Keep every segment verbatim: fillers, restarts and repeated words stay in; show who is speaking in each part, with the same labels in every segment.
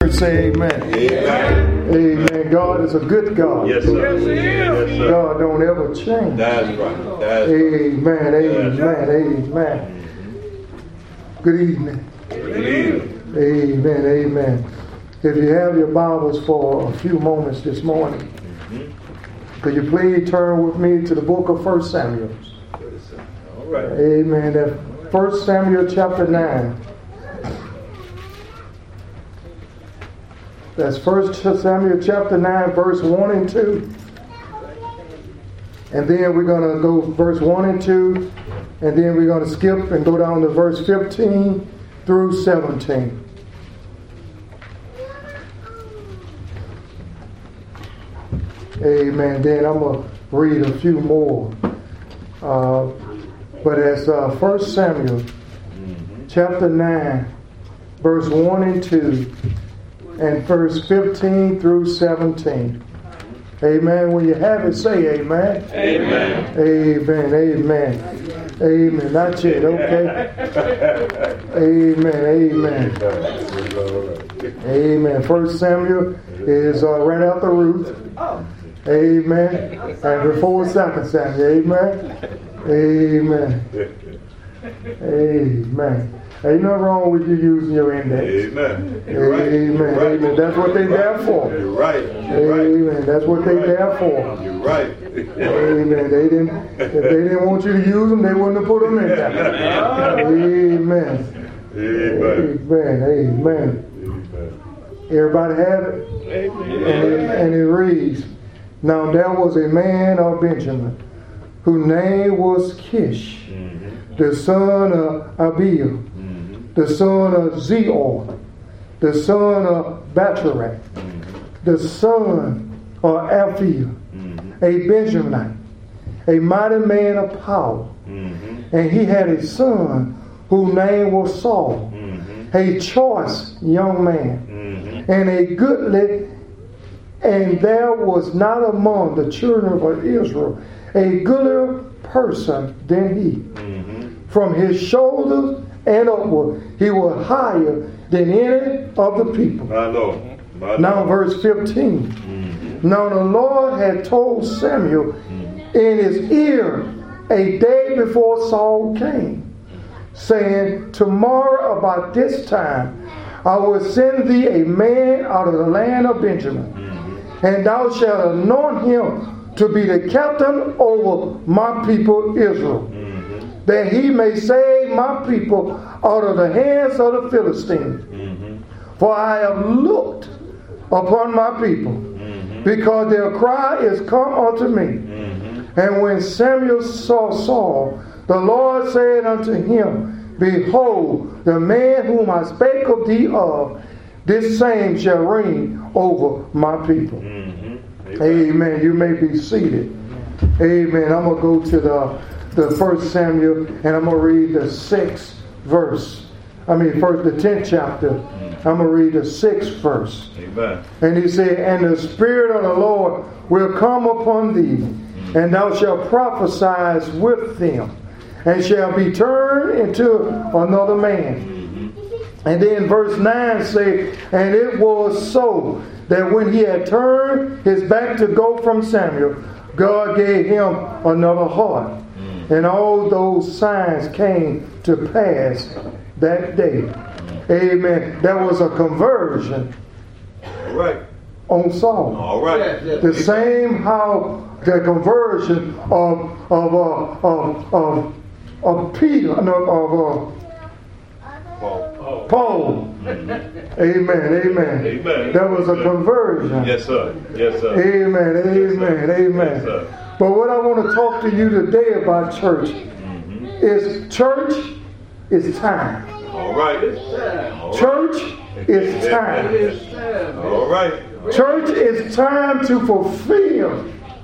Speaker 1: church say amen.
Speaker 2: Amen.
Speaker 1: Amen. God is a good God.
Speaker 2: Yes, sir. Yes, sir.
Speaker 1: God don't ever change.
Speaker 2: That's right. That's
Speaker 1: amen.
Speaker 2: Right.
Speaker 1: Amen. Amen. Good evening.
Speaker 2: Good evening.
Speaker 1: Amen. Amen. If you have your Bibles for a few moments this morning, mm-hmm. could you please turn with me to the book of First Samuel?
Speaker 2: All right.
Speaker 1: Amen. That First Samuel chapter nine. That's First Samuel chapter nine, verse one and two. And then we're going to go verse one and two. And then we're going to skip and go down to verse fifteen through seventeen. Amen. Then I'm going to read a few more. Uh, but it's uh, First Samuel mm-hmm. chapter nine, verse one and two. And verse fifteen through seventeen. Amen. When you have it, say amen.
Speaker 2: Amen.
Speaker 1: Amen. Amen. Amen. Not yet. Okay. Amen. Amen. Amen. First Samuel is uh, right out the root. Amen. And before Second Samuel. Amen. Amen. Amen. Ain't nothing wrong with you using your index.
Speaker 2: Amen. You're right.
Speaker 1: Amen.
Speaker 2: You're right.
Speaker 1: Amen. That's what they there for.
Speaker 2: You're right. You're
Speaker 1: Amen.
Speaker 2: Right.
Speaker 1: That's what they
Speaker 2: right.
Speaker 1: there for.
Speaker 2: You're right.
Speaker 1: Amen. They didn't. If they didn't want you to use them, they wouldn't have put them in there. Amen.
Speaker 2: Amen.
Speaker 1: Amen. Amen. Everybody have it?
Speaker 2: Amen.
Speaker 1: And it, and it reads, now there was a man of Benjamin, whose name was Kish, mm-hmm. the son of Abiel, mm-hmm. the son of Zeor, the son of Bacherak, mm-hmm. the son of Alphiel, mm-hmm. a Benjaminite, a mighty man of power. Mm-hmm. And he had a son whose name was Saul, mm-hmm. a choice young man, mm-hmm. and a goodly. And there was not among the children of Israel a goodlier person than he. Mm-hmm. From his shoulders and upward, he was higher than any of the people.
Speaker 2: My Lord. My Lord.
Speaker 1: Now verse fifteen. Mm-hmm. Now the Lord had told Samuel mm-hmm. in his ear a day before Saul came, saying, tomorrow about this time I will send thee a man out of the land of Benjamin. Mm-hmm. And thou shalt anoint him to be the captain over my people Israel, mm-hmm. that he may save my people out of the hands of the Philistines. Mm-hmm. For I have looked upon my people, mm-hmm. because their cry is come unto me. Mm-hmm. And when Samuel saw Saul, the Lord said unto him, behold, the man whom I spake of thee of, this same shall reign over my people. Mm-hmm. Amen. Amen. You may be seated. Amen. I'm going to go to the, the First Samuel and I'm going to read the sixth verse. I mean, first the tenth chapter. Mm-hmm. I'm going to read the sixth verse. Amen. And he said, and the Spirit of the Lord will come upon thee, mm-hmm. and thou shalt prophesy with them, and shall be turned into another man. And then verse nine say, and it was so that when he had turned his back to go from Samuel, God gave him another heart. Mm. And all those signs came to pass that day. Mm. Amen. There was a conversion all right. on Saul. All right. The same how the conversion of of uh, of, of, of Peter, no, of uh, Paul. Paul. Mm-hmm. Amen. Amen. Amen. There was a conversion.
Speaker 2: Yes, sir. Yes, sir.
Speaker 1: Amen. Amen.
Speaker 2: Yes,
Speaker 1: Amen.
Speaker 2: Yes, sir.
Speaker 1: But what I want to talk to you today about church mm-hmm. is church is time.
Speaker 2: All right.
Speaker 1: Church is time.
Speaker 2: All right.
Speaker 1: Church is time to fulfill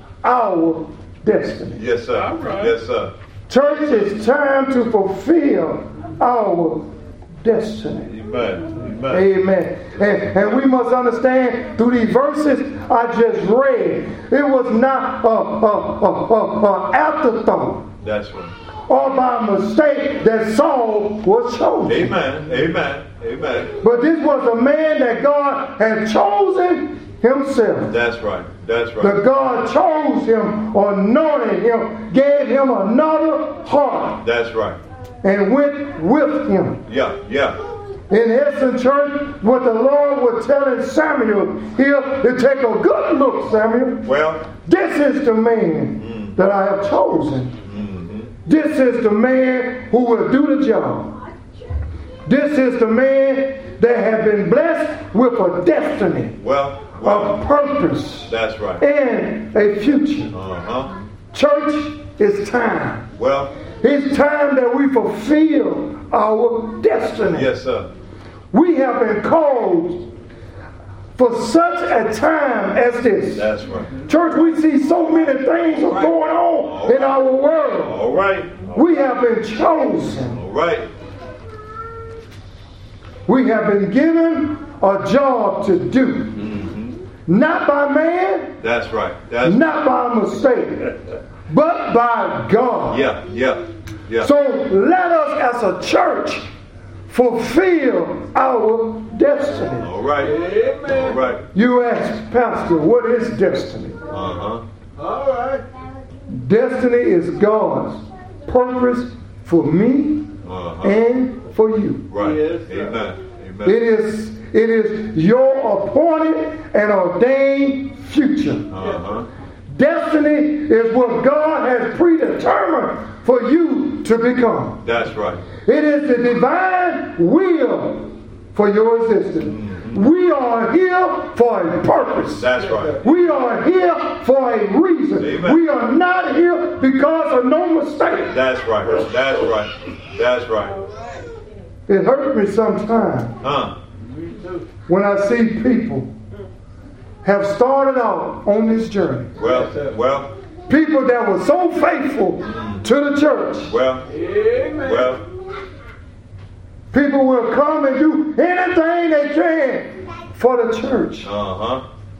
Speaker 1: our destiny.
Speaker 2: Yes, sir. All right. Yes, sir.
Speaker 1: Church is time to fulfill our destiny.
Speaker 2: Amen. Amen.
Speaker 1: Amen. And, and we must understand through these verses I just read, it was not a, a, a, a, a afterthought.
Speaker 2: That's right.
Speaker 1: Or by mistake that Saul was chosen.
Speaker 2: Amen. Amen. Amen.
Speaker 1: But this was a man that God had chosen himself.
Speaker 2: That's right. That's right.
Speaker 1: The God chose him, anointed him, gave him another heart,
Speaker 2: That's right.
Speaker 1: and went with him.
Speaker 2: Yeah, yeah.
Speaker 1: In essence, church, what the Lord was telling Samuel here, to take a good look, Samuel.
Speaker 2: Well,
Speaker 1: This is the man
Speaker 2: mm,
Speaker 1: that I have chosen.
Speaker 2: mm-hmm.
Speaker 1: This is the man who will do the job. This is the man that has been blessed with a destiny,
Speaker 2: Well, well.
Speaker 1: a purpose,
Speaker 2: That's right.
Speaker 1: and a future.
Speaker 2: Uh-huh.
Speaker 1: Church, it's time.
Speaker 2: Well,
Speaker 1: It's time that we fulfill our destiny.
Speaker 2: yes, sir.
Speaker 1: We have been called for such a time as this.
Speaker 2: That's right.
Speaker 1: Church, we see so many things are going on in our world.
Speaker 2: All right.
Speaker 1: We have been chosen.
Speaker 2: All right.
Speaker 1: We have been given a job to do.
Speaker 2: Mm-hmm.
Speaker 1: Not by man,
Speaker 2: That's right. That's
Speaker 1: not by mistake, but by God.
Speaker 2: yeah, yeah, yeah.
Speaker 1: So let us as a church fulfill our destiny.
Speaker 2: All right. All right.
Speaker 1: You ask, Pastor, what is destiny?
Speaker 2: Uh-huh.
Speaker 3: All right.
Speaker 1: Destiny is God's purpose for me
Speaker 2: Uh-huh.
Speaker 1: and for you.
Speaker 2: Right.
Speaker 3: Yes, sir.
Speaker 2: Amen. Amen.
Speaker 1: It is, it is your appointed and ordained future.
Speaker 2: Uh-huh.
Speaker 1: Destiny is what God has predetermined for you to become.
Speaker 2: That's right.
Speaker 1: It is the divine will for your existence. We are here for a purpose.
Speaker 2: That's right.
Speaker 1: We are here for a reason.
Speaker 2: Amen.
Speaker 1: We are not here because of no mistake.
Speaker 2: That's right. That's right. That's right.
Speaker 1: It hurts me sometimes
Speaker 2: Huh.
Speaker 1: when I see people have started out on this journey.
Speaker 2: Well, well,
Speaker 1: People that were so faithful to the church.
Speaker 2: well,
Speaker 3: Amen.
Speaker 2: well.
Speaker 1: People will come and do anything they can for the church.
Speaker 2: Uh-huh.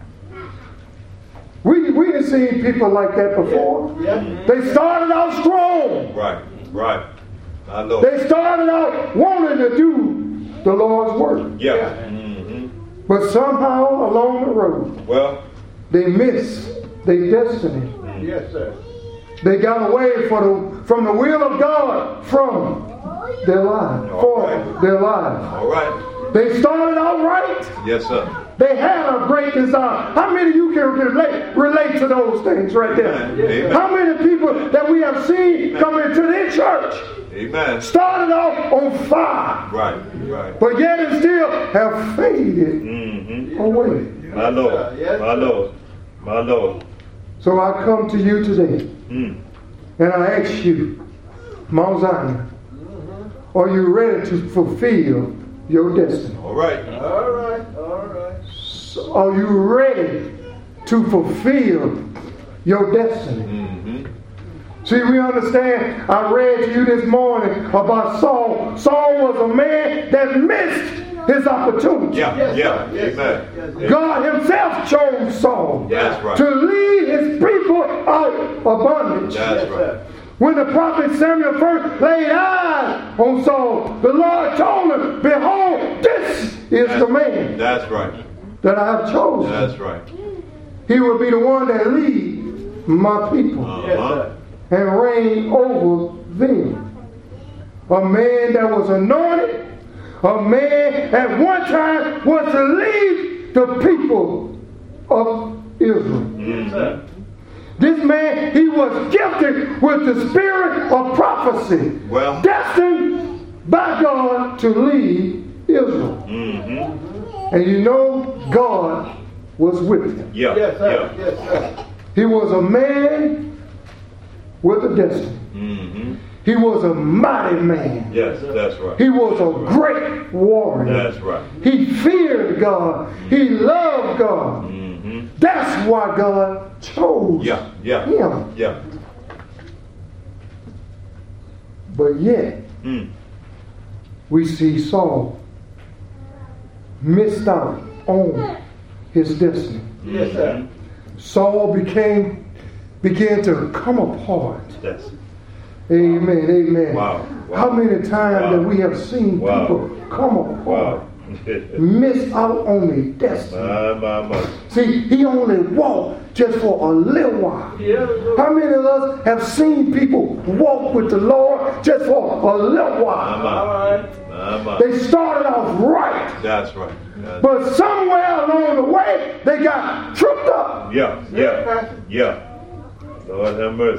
Speaker 1: We we done seen people like that before.
Speaker 3: Yeah.
Speaker 1: They started out strong.
Speaker 2: Right. Right. I know.
Speaker 1: They started out wanting to do the Lord's work.
Speaker 2: Yeah. Mm-hmm.
Speaker 1: But somehow along the road,
Speaker 2: Well,
Speaker 1: they missed their destiny.
Speaker 3: Yes, sir.
Speaker 1: They got away for the, from the will of God from their lives, for
Speaker 2: Alright.
Speaker 1: their lives.
Speaker 2: all right.
Speaker 1: They started out right.
Speaker 2: Yes, sir.
Speaker 1: They had a great desire. How many of you can relate, relate to those things right there?
Speaker 2: Amen.
Speaker 1: How many people that we have seen come into this church
Speaker 2: Amen.
Speaker 1: started off on fire,
Speaker 2: Right. Right.
Speaker 1: but yet and still have faded
Speaker 2: Mm-hmm.
Speaker 1: away?
Speaker 2: My Lord. My Lord. My Lord.
Speaker 1: So I come to you today
Speaker 2: Mm.
Speaker 1: and I ask you, Mount Zion, are you ready to fulfill your destiny?
Speaker 2: All right.
Speaker 3: All right. All right.
Speaker 1: So are you ready to fulfill your destiny?
Speaker 2: Mm-hmm.
Speaker 1: See, we understand, I read to you this morning about Saul. Saul was a man that missed his opportunity.
Speaker 2: Yeah.
Speaker 3: Yes,
Speaker 2: Yeah.
Speaker 3: sir. Yes, sir.
Speaker 2: Amen.
Speaker 3: Yes, sir.
Speaker 1: God himself chose Saul
Speaker 2: That's right.
Speaker 1: to lead his people out of bondage.
Speaker 2: That's
Speaker 3: Yes,
Speaker 2: right.
Speaker 3: sir.
Speaker 1: When the prophet Samuel first laid eyes on Saul, the Lord told him, behold, this is the man
Speaker 2: That's right.
Speaker 1: that I have chosen.
Speaker 2: That's right.
Speaker 1: He will be the one that lead my people
Speaker 3: Yes,
Speaker 2: Uh-huh.
Speaker 3: sir.
Speaker 1: and reign over them. A man that was anointed, a man at one time was to lead the people of Israel.
Speaker 3: Yes, sir.
Speaker 1: This man, he was gifted with the spirit of prophecy,
Speaker 2: Well.
Speaker 1: destined by God to lead Israel.
Speaker 2: Mm-hmm.
Speaker 1: And you know, God was with him.
Speaker 2: Yeah.
Speaker 3: Yes, sir.
Speaker 2: Yeah.
Speaker 3: Yes, sir.
Speaker 1: He was a man with a destiny.
Speaker 2: Mm-hmm.
Speaker 1: He was a mighty man.
Speaker 2: Yes, that's right.
Speaker 1: He was a great warrior.
Speaker 2: That's right.
Speaker 1: He feared God. He loved God.
Speaker 2: Mm-hmm.
Speaker 1: That's why God chose
Speaker 2: Yeah. Yeah.
Speaker 1: him.
Speaker 2: Yeah.
Speaker 1: But yet,
Speaker 2: Mm.
Speaker 1: we see Saul missed out on his destiny.
Speaker 3: Yes, sir.
Speaker 1: Saul became began to come apart.
Speaker 2: That's
Speaker 1: Amen. Amen.
Speaker 2: Wow. Wow.
Speaker 1: How many times
Speaker 2: Wow.
Speaker 1: that we have seen
Speaker 2: Wow.
Speaker 1: people come apart,
Speaker 2: Wow.
Speaker 1: miss out on their destiny.
Speaker 2: My, my, my.
Speaker 1: See, he only walked just for a little while.
Speaker 3: Yeah.
Speaker 1: How many of us have seen people walk with the Lord just for a little
Speaker 2: My,
Speaker 1: while?
Speaker 2: my.
Speaker 3: All right.
Speaker 2: My, my.
Speaker 1: They started off right,
Speaker 2: That's right. That's
Speaker 1: but somewhere along the way, they got tripped up.
Speaker 2: Yeah, yeah, yeah. Lord have mercy.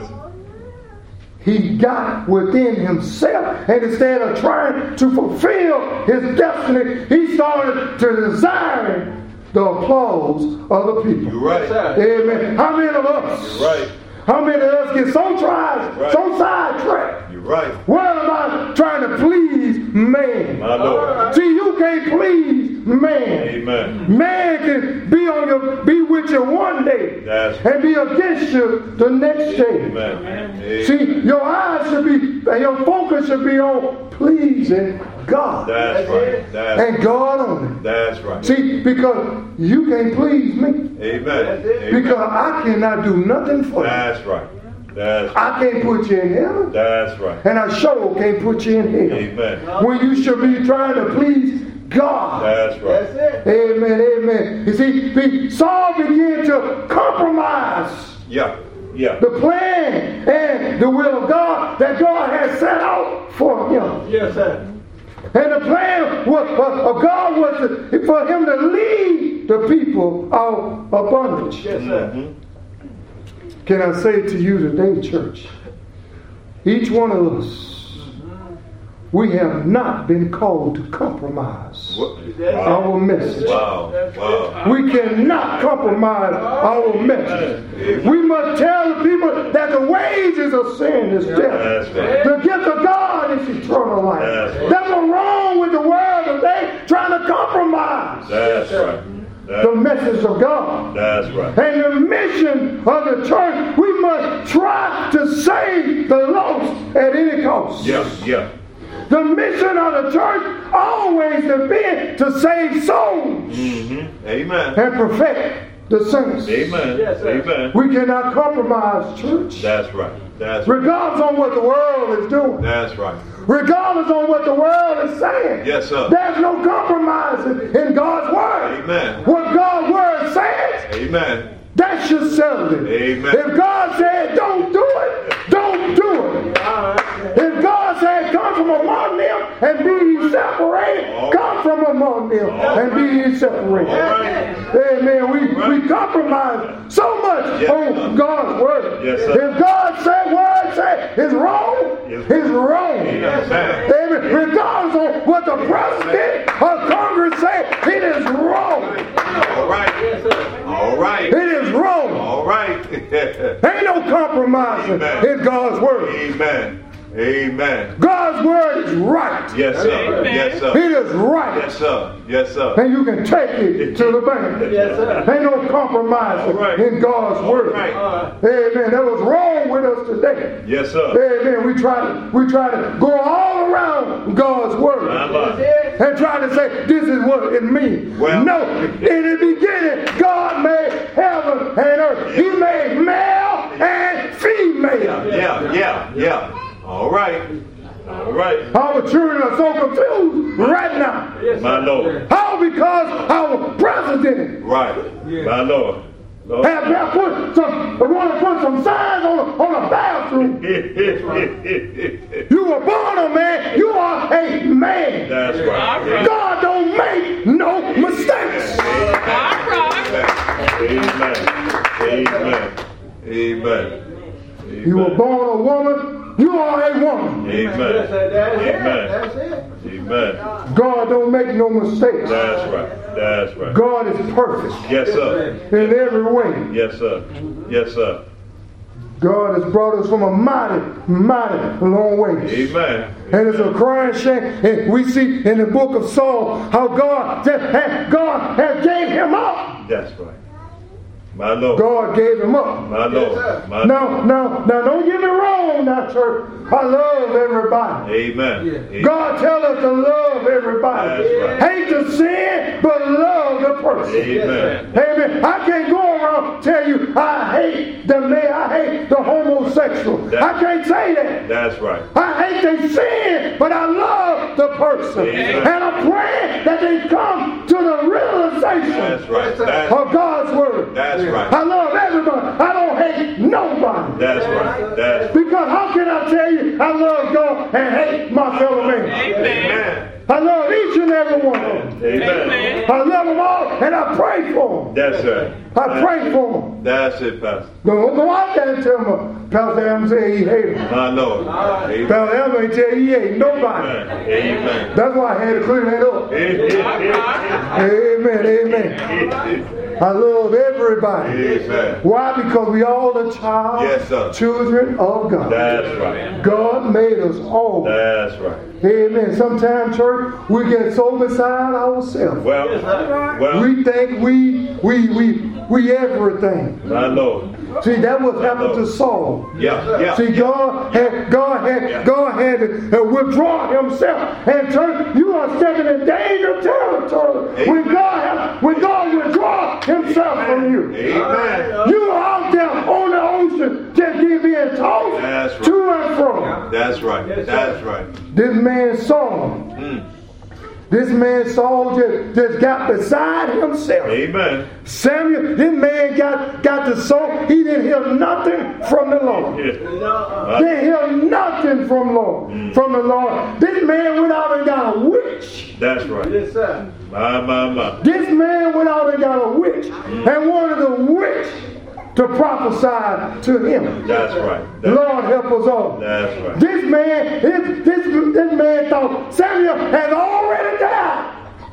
Speaker 1: He got within himself, and instead of trying to fulfill his destiny, he started to desire the applause of the people.
Speaker 2: You're right.
Speaker 1: Amen. How many of us?
Speaker 2: You're right.
Speaker 1: How many of us get so tried,
Speaker 2: Right.
Speaker 1: so sidetracked?
Speaker 2: You're right.
Speaker 1: Worried about trying to please man.
Speaker 2: My Lord.
Speaker 1: See, you can't please man.
Speaker 2: Amen.
Speaker 1: Man can be on your, be with you one day
Speaker 2: That's
Speaker 1: and be against you the next day.
Speaker 2: Amen. Amen.
Speaker 1: See, your eyes should be, and your focus should be on pleasing God
Speaker 2: That's right. That's,
Speaker 1: and God only.
Speaker 2: that's right.
Speaker 1: See, because you can't please me,
Speaker 2: Amen.
Speaker 1: because
Speaker 2: Amen.
Speaker 1: I cannot do nothing for you.
Speaker 2: That's right. That's right.
Speaker 1: I can't put you in heaven,
Speaker 2: That's right.
Speaker 1: and I sure can't put you in hell.
Speaker 2: Amen.
Speaker 1: When you should be trying to please God.
Speaker 2: That's right.
Speaker 3: That's it.
Speaker 1: Amen, amen. You see, the- Saul began to compromise
Speaker 2: Yeah. Yeah.
Speaker 1: the plan and the will of God that God had set out for him.
Speaker 3: Yes, sir.
Speaker 1: And the plan was, uh, of God was to, for him to lead the people out of bondage.
Speaker 3: Yes, sir.
Speaker 2: Mhm.
Speaker 1: Can I say to you today, church, each one of us, we have not been called to compromise
Speaker 2: What-
Speaker 3: That's
Speaker 2: Wow.
Speaker 1: our message.
Speaker 2: Wow. Wow.
Speaker 1: We cannot compromise our message. We must tell the people that the wages of sin is death.
Speaker 2: That's right.
Speaker 1: The gift of God is eternal life.
Speaker 2: That's right.
Speaker 1: That's what's wrong with the world today, trying to compromise
Speaker 2: That's right.
Speaker 1: the
Speaker 2: That's,
Speaker 1: message of God.
Speaker 2: that's right.
Speaker 1: And the mission of the church, we must try to save the lost at any cost.
Speaker 2: Yeah. Yeah.
Speaker 1: The mission of the church always has been to save souls
Speaker 2: Mm-hmm. Amen.
Speaker 1: and perfect the saints.
Speaker 2: Amen.
Speaker 3: Yes, sir.
Speaker 2: Amen.
Speaker 1: We cannot compromise, church.
Speaker 2: That's right. That's right.
Speaker 1: Regardless on what the world is doing.
Speaker 2: That's right.
Speaker 1: Regardless on what the world is saying.
Speaker 2: Yes, sir.
Speaker 1: There's no compromising in God's word.
Speaker 2: Amen.
Speaker 1: What God's word says,
Speaker 2: Amen.
Speaker 1: that should settle it.
Speaker 2: Amen.
Speaker 1: If God said don't do it, don't do it.
Speaker 3: All right.
Speaker 1: If God said come from among them and be ye separated,
Speaker 2: All
Speaker 1: come from among them
Speaker 2: All
Speaker 1: and be ye separated.
Speaker 2: All right.
Speaker 1: Amen. We,
Speaker 2: Right.
Speaker 1: we compromise so much
Speaker 2: Yes,
Speaker 1: on
Speaker 2: sir.
Speaker 1: God's word.
Speaker 2: Yes, sir.
Speaker 1: If God said word say it's wrong,
Speaker 2: Yes.
Speaker 1: it's wrong.
Speaker 2: Yes, sir.
Speaker 1: Amen. Regardless of what the president or Congress say, it is wrong.
Speaker 2: All right. All right.
Speaker 1: It is wrong.
Speaker 2: All right.
Speaker 1: Ain't no compromising
Speaker 2: Amen.
Speaker 1: in God's word.
Speaker 2: Amen. Amen.
Speaker 1: God's word is right.
Speaker 2: Yes, sir.
Speaker 4: Amen.
Speaker 2: Yes, sir.
Speaker 1: It is right.
Speaker 2: Yes, sir. Yes, sir.
Speaker 1: And you can take it to the bank.
Speaker 3: Yes, sir.
Speaker 1: Ain't no compromising
Speaker 2: All right.
Speaker 1: in God's word.
Speaker 2: right.
Speaker 1: Amen. That was wrong with us today.
Speaker 2: Yes, sir.
Speaker 1: Amen. We try to we try to go all around God's word
Speaker 2: My
Speaker 3: That's
Speaker 2: Lord.
Speaker 3: it.
Speaker 1: and try to say this is what it means.
Speaker 2: Well-
Speaker 1: no, in the beginning, God made heaven and earth. He made male and female.
Speaker 2: Yeah, yeah, yeah. All right. All right.
Speaker 1: Our children are so confused right now.
Speaker 3: Yes,
Speaker 2: My
Speaker 3: sir.
Speaker 2: Lord.
Speaker 1: How? Because our president
Speaker 2: Right. My Lord. Lord.
Speaker 1: have have put some, want to put some signs on a, on a bathroom. You were born a man. You are a man.
Speaker 2: That's right.
Speaker 4: All right.
Speaker 1: God don't make no mistakes.
Speaker 4: All right.
Speaker 2: Amen. Amen. Amen.
Speaker 1: You were born a woman. You are a woman.
Speaker 3: Yes,
Speaker 2: Amen.
Speaker 3: sir. That's it.
Speaker 2: Amen.
Speaker 3: That's it.
Speaker 2: Amen.
Speaker 1: God don't make no mistakes.
Speaker 2: That's right. That's right.
Speaker 1: God is perfect
Speaker 2: Yes, sir.
Speaker 1: in every way.
Speaker 2: Yes, sir. Yes, sir.
Speaker 1: God has brought us from a mighty, mighty long way.
Speaker 2: Amen.
Speaker 1: And it's a crying shame. And we see in the book of Saul how God just had, God has gave him up.
Speaker 2: That's right. My Lord.
Speaker 1: God gave him up.
Speaker 2: My Lord. My
Speaker 1: Now, now, now, don't get me wrong now, church. I love everybody.
Speaker 2: Amen. Amen.
Speaker 1: God tells us to love everybody.
Speaker 2: That's right.
Speaker 1: Hate the sin, but love the person.
Speaker 2: Amen.
Speaker 1: Amen. I can't go around tell you I hate the man, I hate the homosexual.
Speaker 2: That,
Speaker 1: I can't say that.
Speaker 2: That's right.
Speaker 1: I hate their sin, but I love the person.
Speaker 2: Amen.
Speaker 1: And I'm praying that they come to the realization
Speaker 2: That's right. That's,
Speaker 1: of God's word.
Speaker 2: that's right.
Speaker 1: I love everybody. I don't hate nobody.
Speaker 2: That's right. That's
Speaker 1: Because how can I tell you I love God and hate my fellow man?
Speaker 2: Amen.
Speaker 1: I love each and every one of them.
Speaker 2: Amen.
Speaker 1: I love them all and I pray for them.
Speaker 2: That's right.
Speaker 1: I pray for them.
Speaker 2: That's it, Pastor.
Speaker 1: Don't go out there and tell them, Pastor Adam say he hate them.
Speaker 2: My Lord. Amen.
Speaker 1: Pastor Adam ain't tell you he hate nobody.
Speaker 2: Amen.
Speaker 1: That's why I had to clear that up. Amen. Amen. I love everybody.
Speaker 2: Amen.
Speaker 1: Why? Because we all the child,
Speaker 2: Yes, sir.
Speaker 1: children of God.
Speaker 2: That's right.
Speaker 1: God made us all.
Speaker 2: That's right.
Speaker 1: Amen. Sometimes, church, we get so beside ourselves.
Speaker 2: Well, well,
Speaker 1: We think we we we we everything.
Speaker 2: my Lord.
Speaker 1: See, that was happened to Saul.
Speaker 2: Yeah, yeah.
Speaker 1: See, God had God had God had to uh, withdraw himself and turn. You are stepping in danger territory when God has, when God withdraw himself from you.
Speaker 2: Amen.
Speaker 1: You are out there on the ocean just being tossed
Speaker 2: That's right.
Speaker 1: to and from.
Speaker 2: That's right. That's right.
Speaker 1: This man Saul.
Speaker 2: Mm.
Speaker 1: This man Saul just, just got beside himself.
Speaker 2: Amen.
Speaker 1: Samuel, this man got, got the soul. He didn't hear nothing from the Lord.
Speaker 2: Yeah.
Speaker 1: Didn't hear nothing from Lord,
Speaker 2: Mm.
Speaker 1: from the Lord. This man went out and got a witch.
Speaker 2: That's right.
Speaker 3: Yes, sir.
Speaker 2: My, my, my.
Speaker 1: This man went out and got a witch and wanted the witch to prophesy to him.
Speaker 2: That's right. That's,
Speaker 1: Lord help us all.
Speaker 2: that's right.
Speaker 1: This man, this, this, this man thought Samuel has already died.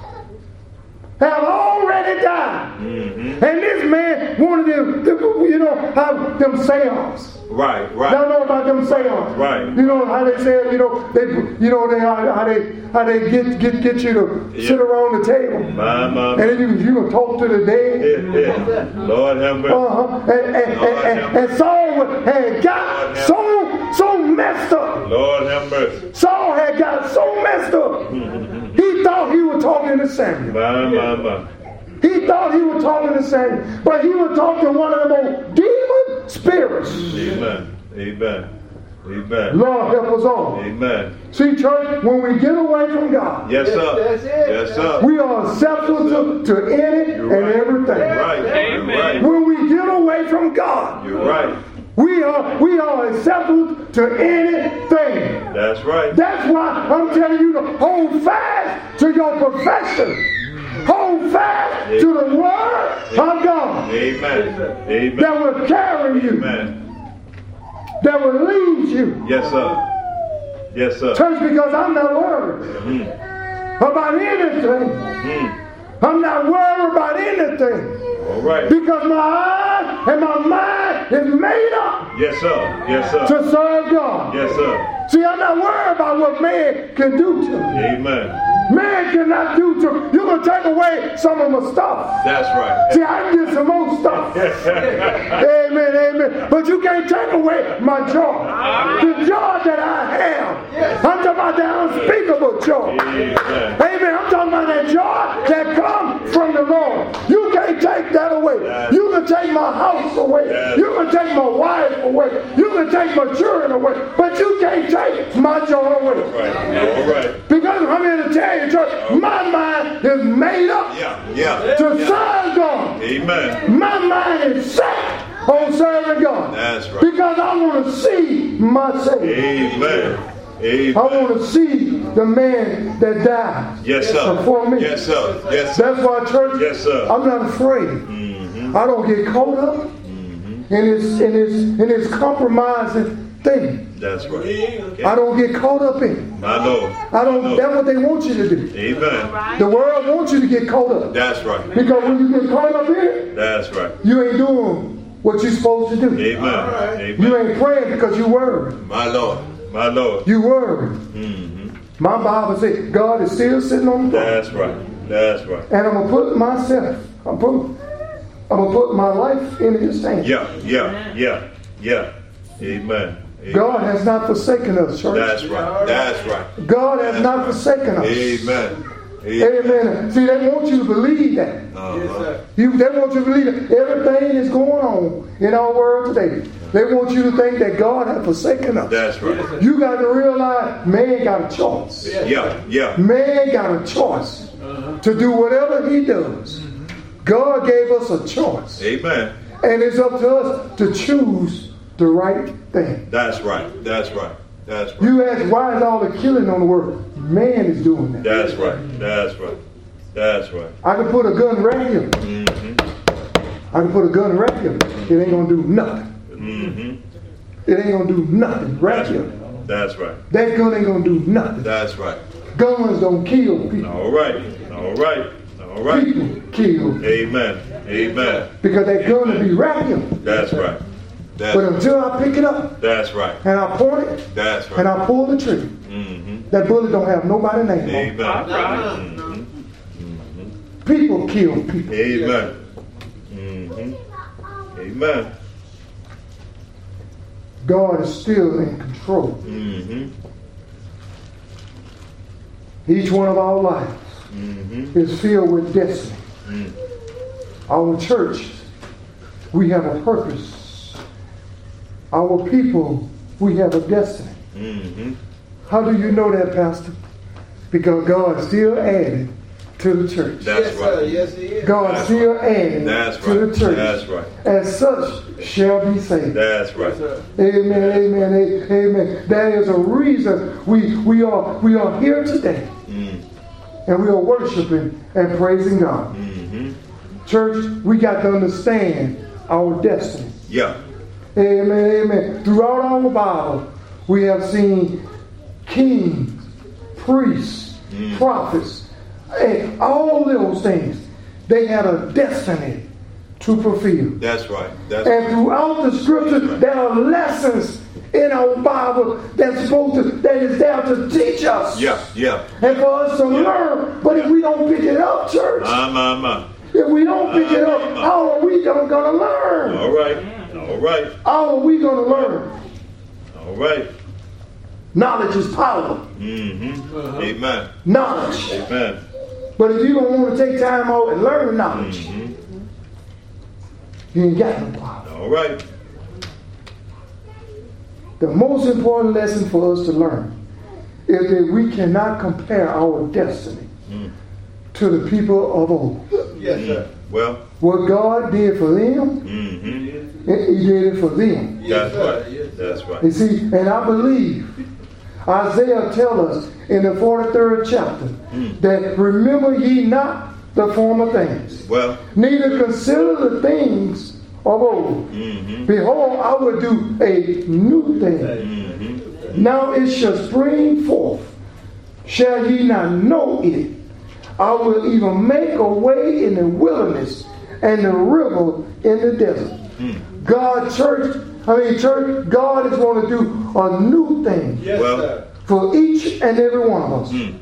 Speaker 1: Have already died.
Speaker 2: Mm-hmm.
Speaker 1: And this man wanted them, you know, have them seance.
Speaker 2: Right, right.
Speaker 1: Y'all know about them seance.
Speaker 2: Right.
Speaker 1: You know how they say, you know, they, you know, they how, how they how they get get get you to
Speaker 2: Yeah.
Speaker 1: sit around the table,
Speaker 2: My, my,
Speaker 1: and
Speaker 2: my.
Speaker 1: then you you can talk to the dead.
Speaker 2: Yeah, yeah. Lord have mercy.
Speaker 1: Uh-huh. And, and, and, and, and Saul had got so so messed up.
Speaker 2: Lord have mercy.
Speaker 1: Saul had got so messed up. He thought he was talking to Samuel.
Speaker 2: My, my, my.
Speaker 1: He thought he was talking to Samuel, but he was talking to one of them old demon spirits.
Speaker 2: Amen. Amen. Amen.
Speaker 1: Lord help us all.
Speaker 2: Amen.
Speaker 1: See, church, when we get away from God,
Speaker 2: Yes, sir.
Speaker 3: That's it.
Speaker 2: Yes, sir.
Speaker 1: we are acceptable to, to any and
Speaker 2: You're right.
Speaker 1: everything.
Speaker 2: You're right. You're right.
Speaker 1: When we get away from God,
Speaker 2: You're right.
Speaker 1: we are we are acceptable to anything.
Speaker 2: That's right.
Speaker 1: That's why I'm telling you to hold fast to your profession. Hold fast to the word of God
Speaker 2: Amen. Amen.
Speaker 1: that will carry you,
Speaker 2: Amen.
Speaker 1: that will lead you.
Speaker 2: Yes, sir. Yes, sir.
Speaker 1: Church, because I'm not worried
Speaker 2: Mm.
Speaker 1: about anything.
Speaker 2: Mm.
Speaker 1: I'm not worried about anything.
Speaker 2: All right.
Speaker 1: Because my eyes and my mind is made up
Speaker 2: Yes, sir. Yes, sir.
Speaker 1: to serve God.
Speaker 2: Yes, sir.
Speaker 1: See, I'm not worried about what man can do to me.
Speaker 2: Amen.
Speaker 1: Man cannot do to me. You're going to take away some of my stuff.
Speaker 2: That's right.
Speaker 1: See, I can get some more stuff. Amen, amen. But you can't take away my joy. The joy that I have. I'm talking about that unspeakable joy.
Speaker 2: Amen.
Speaker 1: Amen. I'm talking about that joy that comes from the Lord. You can't take that away. You can take my house away. You can take my wife away. You can take my children away. But you can't take my joy away.
Speaker 2: Right. All right.
Speaker 1: Because I'm here to tell you, church, my mind is made up
Speaker 2: Yeah. Yeah.
Speaker 1: to serve God.
Speaker 2: Amen.
Speaker 1: My mind is set on serving God.
Speaker 2: That's right.
Speaker 1: Because I want to see my Savior.
Speaker 2: Amen. Amen.
Speaker 1: I want to see the man that died
Speaker 2: Yes, sir.
Speaker 1: before me.
Speaker 2: Yes, sir. Yes, sir.
Speaker 1: That's why, church,
Speaker 2: Yes, sir.
Speaker 1: I'm not afraid.
Speaker 2: Mm-hmm.
Speaker 1: I don't get caught up
Speaker 2: Mm-hmm.
Speaker 1: in this in this in this compromising thing.
Speaker 2: That's right.
Speaker 1: I don't get caught up in it.
Speaker 2: My Lord.
Speaker 1: I don't. That's what they want you to do.
Speaker 2: Amen.
Speaker 1: The world wants you to get caught up.
Speaker 2: That's right.
Speaker 1: Because when you get caught up in it,
Speaker 2: That's right.
Speaker 1: you ain't doing what you're supposed to do.
Speaker 2: Amen.
Speaker 1: You
Speaker 2: Amen.
Speaker 1: ain't praying because you worried.
Speaker 2: My Lord. My Lord.
Speaker 1: You worried.
Speaker 2: Mm-hmm.
Speaker 1: My Bible says God is still sitting on the throne.
Speaker 2: That's right. That's right.
Speaker 1: And I'm going to put myself, I'm put, I'm going to put my life in his hands.
Speaker 2: Yeah, yeah, yeah, yeah. Amen. Amen.
Speaker 1: God has not forsaken us, church.
Speaker 2: That's right. That's right.
Speaker 1: God has
Speaker 2: That's
Speaker 1: not
Speaker 2: right.
Speaker 1: forsaken us.
Speaker 2: Amen. Amen.
Speaker 1: Amen. See, they want you to believe that.
Speaker 2: Uh-huh.
Speaker 3: Yes, sir.
Speaker 1: You, they want you to believe that everything is going on in our world today. They want you to think that God has forsaken us.
Speaker 2: That's right.
Speaker 1: You got to realize man got a choice.
Speaker 2: Yeah, yeah.
Speaker 1: Man got a choice to do whatever he does. God gave us a choice.
Speaker 2: Amen.
Speaker 1: And it's up to us to choose the right thing.
Speaker 2: That's right. That's right. That's right.
Speaker 1: You ask, why is all the killing on the world? Man is doing that.
Speaker 2: That's right. That's right. That's right.
Speaker 1: I can put a gun right here.
Speaker 2: Mm-hmm.
Speaker 1: I can put a gun right here. It ain't going to do nothing.
Speaker 2: Mm-hmm.
Speaker 1: It ain't going to do nothing right
Speaker 2: That's
Speaker 1: here.
Speaker 2: right. That's right.
Speaker 1: That gun ain't going to do nothing.
Speaker 2: That's right.
Speaker 1: Guns don't kill people.
Speaker 2: All right. All right. All right.
Speaker 1: People kill.
Speaker 2: Amen. Amen.
Speaker 1: Because that gun will be right here.
Speaker 2: That's right. That's
Speaker 1: But
Speaker 2: right.
Speaker 1: until I pick it up
Speaker 2: That's right.
Speaker 1: and I point it
Speaker 2: That's
Speaker 1: and
Speaker 2: right.
Speaker 1: I pull the trigger,
Speaker 2: Mm-hmm.
Speaker 1: that bullet don't have nobody's name on it.
Speaker 2: Amen.
Speaker 4: Right.
Speaker 2: Mm-hmm.
Speaker 1: People kill people.
Speaker 2: Amen. Mm-hmm. Amen.
Speaker 1: God is still in control.
Speaker 2: Mm-hmm.
Speaker 1: Each one of our lives
Speaker 2: Mm-hmm.
Speaker 1: is filled with destiny.
Speaker 2: Mm.
Speaker 1: Our church, we have a purpose. Our people, we have a destiny.
Speaker 2: Mm-hmm.
Speaker 1: How do you know that, Pastor? Because God still added to the church.
Speaker 2: That's
Speaker 3: Yes,
Speaker 2: right.
Speaker 3: sir. Yes, he is.
Speaker 1: God
Speaker 2: That's
Speaker 1: still
Speaker 2: right.
Speaker 1: added
Speaker 2: That's
Speaker 1: to
Speaker 2: right.
Speaker 1: the church.
Speaker 2: That's right.
Speaker 1: And such shall be saved.
Speaker 2: That's right.
Speaker 3: Yes, sir.
Speaker 1: Amen, amen, a- amen. That is a reason we, we are we are here today.
Speaker 2: Mm.
Speaker 1: And we are worshiping and praising God.
Speaker 2: Mm-hmm.
Speaker 1: Church, we got to understand our destiny.
Speaker 2: Yeah.
Speaker 1: Amen, amen. Throughout our Bible, we have seen kings, priests,
Speaker 2: Mm.
Speaker 1: prophets, and all those things. They had a destiny to fulfill.
Speaker 2: That's right. That's
Speaker 1: And
Speaker 2: right.
Speaker 1: throughout the scriptures, there are lessons in our Bible that's supposed to, that is there to teach us.
Speaker 2: Yeah. Yeah.
Speaker 1: And for us to learn. But if we don't pick it up, church,
Speaker 2: My, my, my.
Speaker 1: if we don't pick it up, how are we going to learn?
Speaker 2: All right. All right.
Speaker 1: How are we going to learn?
Speaker 2: All right.
Speaker 1: Knowledge is power.
Speaker 2: Mm-hmm. Amen.
Speaker 1: Knowledge.
Speaker 2: Amen.
Speaker 1: But if you don't want to take time out and learn knowledge,
Speaker 2: Mm-hmm.
Speaker 1: you ain't got no power.
Speaker 2: All right.
Speaker 1: The most important lesson for us to learn is that we cannot compare our destiny
Speaker 2: Mm.
Speaker 1: to the people of old.
Speaker 3: Yes, sir.
Speaker 2: Well.
Speaker 1: What God did for them,
Speaker 2: Mm-hmm.
Speaker 1: He did it for them.
Speaker 3: Yes,
Speaker 2: That's
Speaker 3: sir.
Speaker 2: right.
Speaker 3: Yes, sir.
Speaker 2: That's right.
Speaker 1: You see, and I believe Isaiah tells us in the forty-third chapter
Speaker 2: Mm.
Speaker 1: that remember ye not the former things,
Speaker 2: Well.
Speaker 1: neither consider the things of old.
Speaker 2: Mm-hmm.
Speaker 1: Behold, I will do a new thing.
Speaker 2: Mm-hmm.
Speaker 1: Now it shall spring forth. Shall ye not know it? I will even make a way in the wilderness and the river in the desert.
Speaker 2: Mm.
Speaker 1: God, church, I mean, church, God is going to do a new thing
Speaker 3: Yes,
Speaker 2: Well.
Speaker 3: sir.
Speaker 1: for each and every one of us.
Speaker 2: Mm.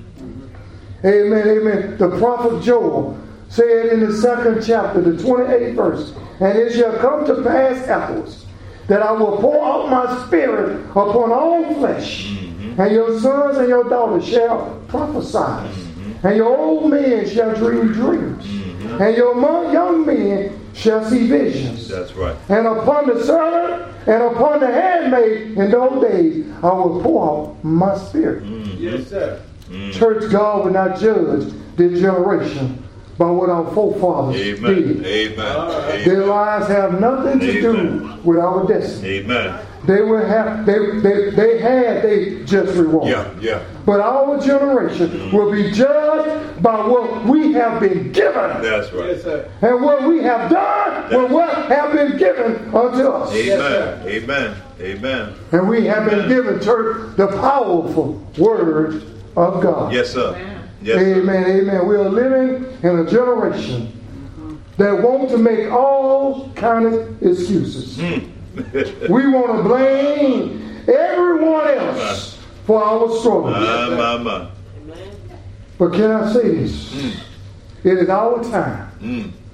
Speaker 1: Amen, amen. The prophet Joel said in the second chapter, the twenty-eighth verse, and it shall come to pass afterwards that I will pour out my spirit upon all flesh,
Speaker 2: Mm-hmm.
Speaker 1: and your sons and your daughters shall prophesy,
Speaker 2: Mm-hmm.
Speaker 1: and your old men shall dream dreams,
Speaker 2: Mm-hmm.
Speaker 1: and your mo- young men shall see visions.
Speaker 2: That's right.
Speaker 1: And upon the servant and upon the handmaid in those days I will pour out my spirit.
Speaker 2: Mm-hmm.
Speaker 3: Yes, sir.
Speaker 2: Mm.
Speaker 1: Church, God will not judge this generation by what our forefathers
Speaker 2: Amen.
Speaker 1: did.
Speaker 2: Amen.
Speaker 1: Their
Speaker 2: Amen.
Speaker 1: lives have nothing to
Speaker 2: Amen.
Speaker 1: do with our destiny.
Speaker 2: Amen.
Speaker 1: They will have they they, they had they just reward.
Speaker 2: Yeah. Yeah.
Speaker 1: But our generation will be judged by what we have been given.
Speaker 2: That's right.
Speaker 3: Yes, sir.
Speaker 1: And what we have done with what have been given unto us.
Speaker 2: Amen. Amen. Amen.
Speaker 1: And we have been given, church, the powerful word of God.
Speaker 2: Yes, sir. Yes, sir.
Speaker 1: Amen, amen. We are living in a generation that want to make all kind of excuses.
Speaker 2: Mm.
Speaker 1: We want to blame everyone else for our struggles.
Speaker 2: My, my, my.
Speaker 1: But can I say this?
Speaker 2: Mm.
Speaker 1: It is our time
Speaker 2: Mm.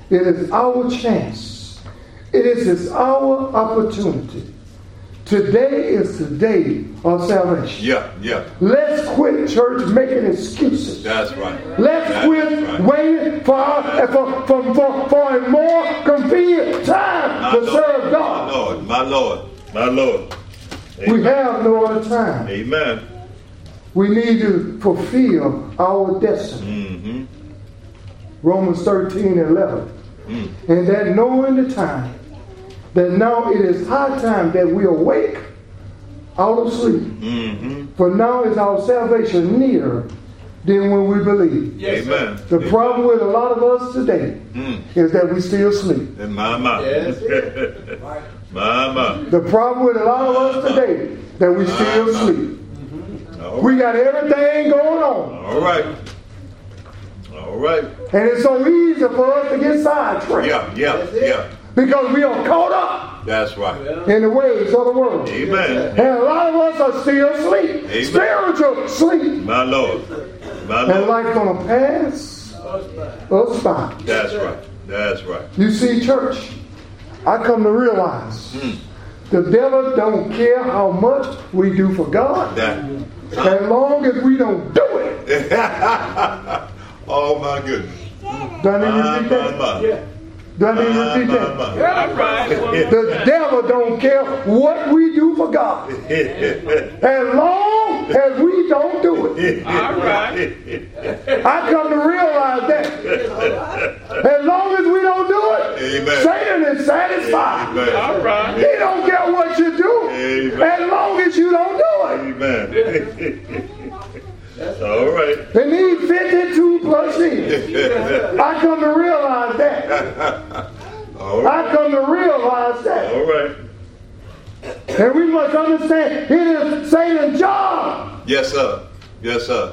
Speaker 1: It is our chance. It is it's our opportunity. Today is the day of salvation.
Speaker 2: Yeah, yeah.
Speaker 1: Let's quit, church, making excuses.
Speaker 2: That's right.
Speaker 1: Let's
Speaker 2: That's
Speaker 1: quit
Speaker 2: right.
Speaker 1: waiting for, our, for, for, for, for a more convenient time
Speaker 2: My
Speaker 1: to
Speaker 2: Lord,
Speaker 1: serve
Speaker 2: my
Speaker 1: God.
Speaker 2: Lord, my Lord, my Lord.
Speaker 1: We have no other time.
Speaker 2: Amen.
Speaker 1: We need to fulfill our destiny.
Speaker 2: Mm-hmm.
Speaker 1: Romans thirteen and eleven.
Speaker 2: Mm.
Speaker 1: And that knowing the time, that now it is high time that we awake out of sleep.
Speaker 2: Mm-hmm.
Speaker 1: For now is our salvation nearer than when we believe.
Speaker 3: Yes,
Speaker 2: Amen.
Speaker 1: The
Speaker 2: Amen.
Speaker 1: problem with a lot of us today
Speaker 2: Mm.
Speaker 1: is that we still sleep.
Speaker 2: And my, my.
Speaker 3: Yes.
Speaker 2: my, my.
Speaker 1: The problem with a lot of us today that we still sleep.
Speaker 2: All
Speaker 1: We
Speaker 2: right.
Speaker 1: got everything going on.
Speaker 2: All right. All right.
Speaker 1: And it's so easy for us to get sidetracked.
Speaker 2: Yeah, yeah, yeah.
Speaker 1: Because we are caught up
Speaker 2: That's right.
Speaker 1: in the ways of the world.
Speaker 2: Amen.
Speaker 1: And a lot of us are still asleep.
Speaker 2: Amen.
Speaker 1: Spiritual sleep.
Speaker 2: My Lord. My
Speaker 1: And
Speaker 2: Lord.
Speaker 1: life's going to pass us by.
Speaker 2: That's right. That's right.
Speaker 1: You see, church, I come to realize
Speaker 2: Mm.
Speaker 1: the devil don't care how much we do for God.
Speaker 2: That.
Speaker 1: As long as we don't do it.
Speaker 2: Oh my goodness.
Speaker 1: Doesn't he
Speaker 2: My,
Speaker 1: repeat
Speaker 2: my,
Speaker 1: that?
Speaker 2: my.
Speaker 1: Doesn't he
Speaker 2: My,
Speaker 1: repeat
Speaker 2: my,
Speaker 1: that?
Speaker 2: my.
Speaker 4: All right.
Speaker 1: The devil don't care what we do for God. As long as we don't do it.
Speaker 4: All right.
Speaker 1: I come to realize that. As long as we don't do it,
Speaker 2: Amen.
Speaker 1: Satan is satisfied.
Speaker 2: Amen.
Speaker 4: All right.
Speaker 1: He don't care what you do.
Speaker 2: Amen.
Speaker 1: As long as you don't do it.
Speaker 2: Amen. All right.
Speaker 1: It needs fifty-two plus years. I come to realize that.
Speaker 2: All right.
Speaker 1: I come to realize that.
Speaker 2: All right.
Speaker 1: And we must understand it is Satan's job.
Speaker 2: Yes, sir. Yes, sir.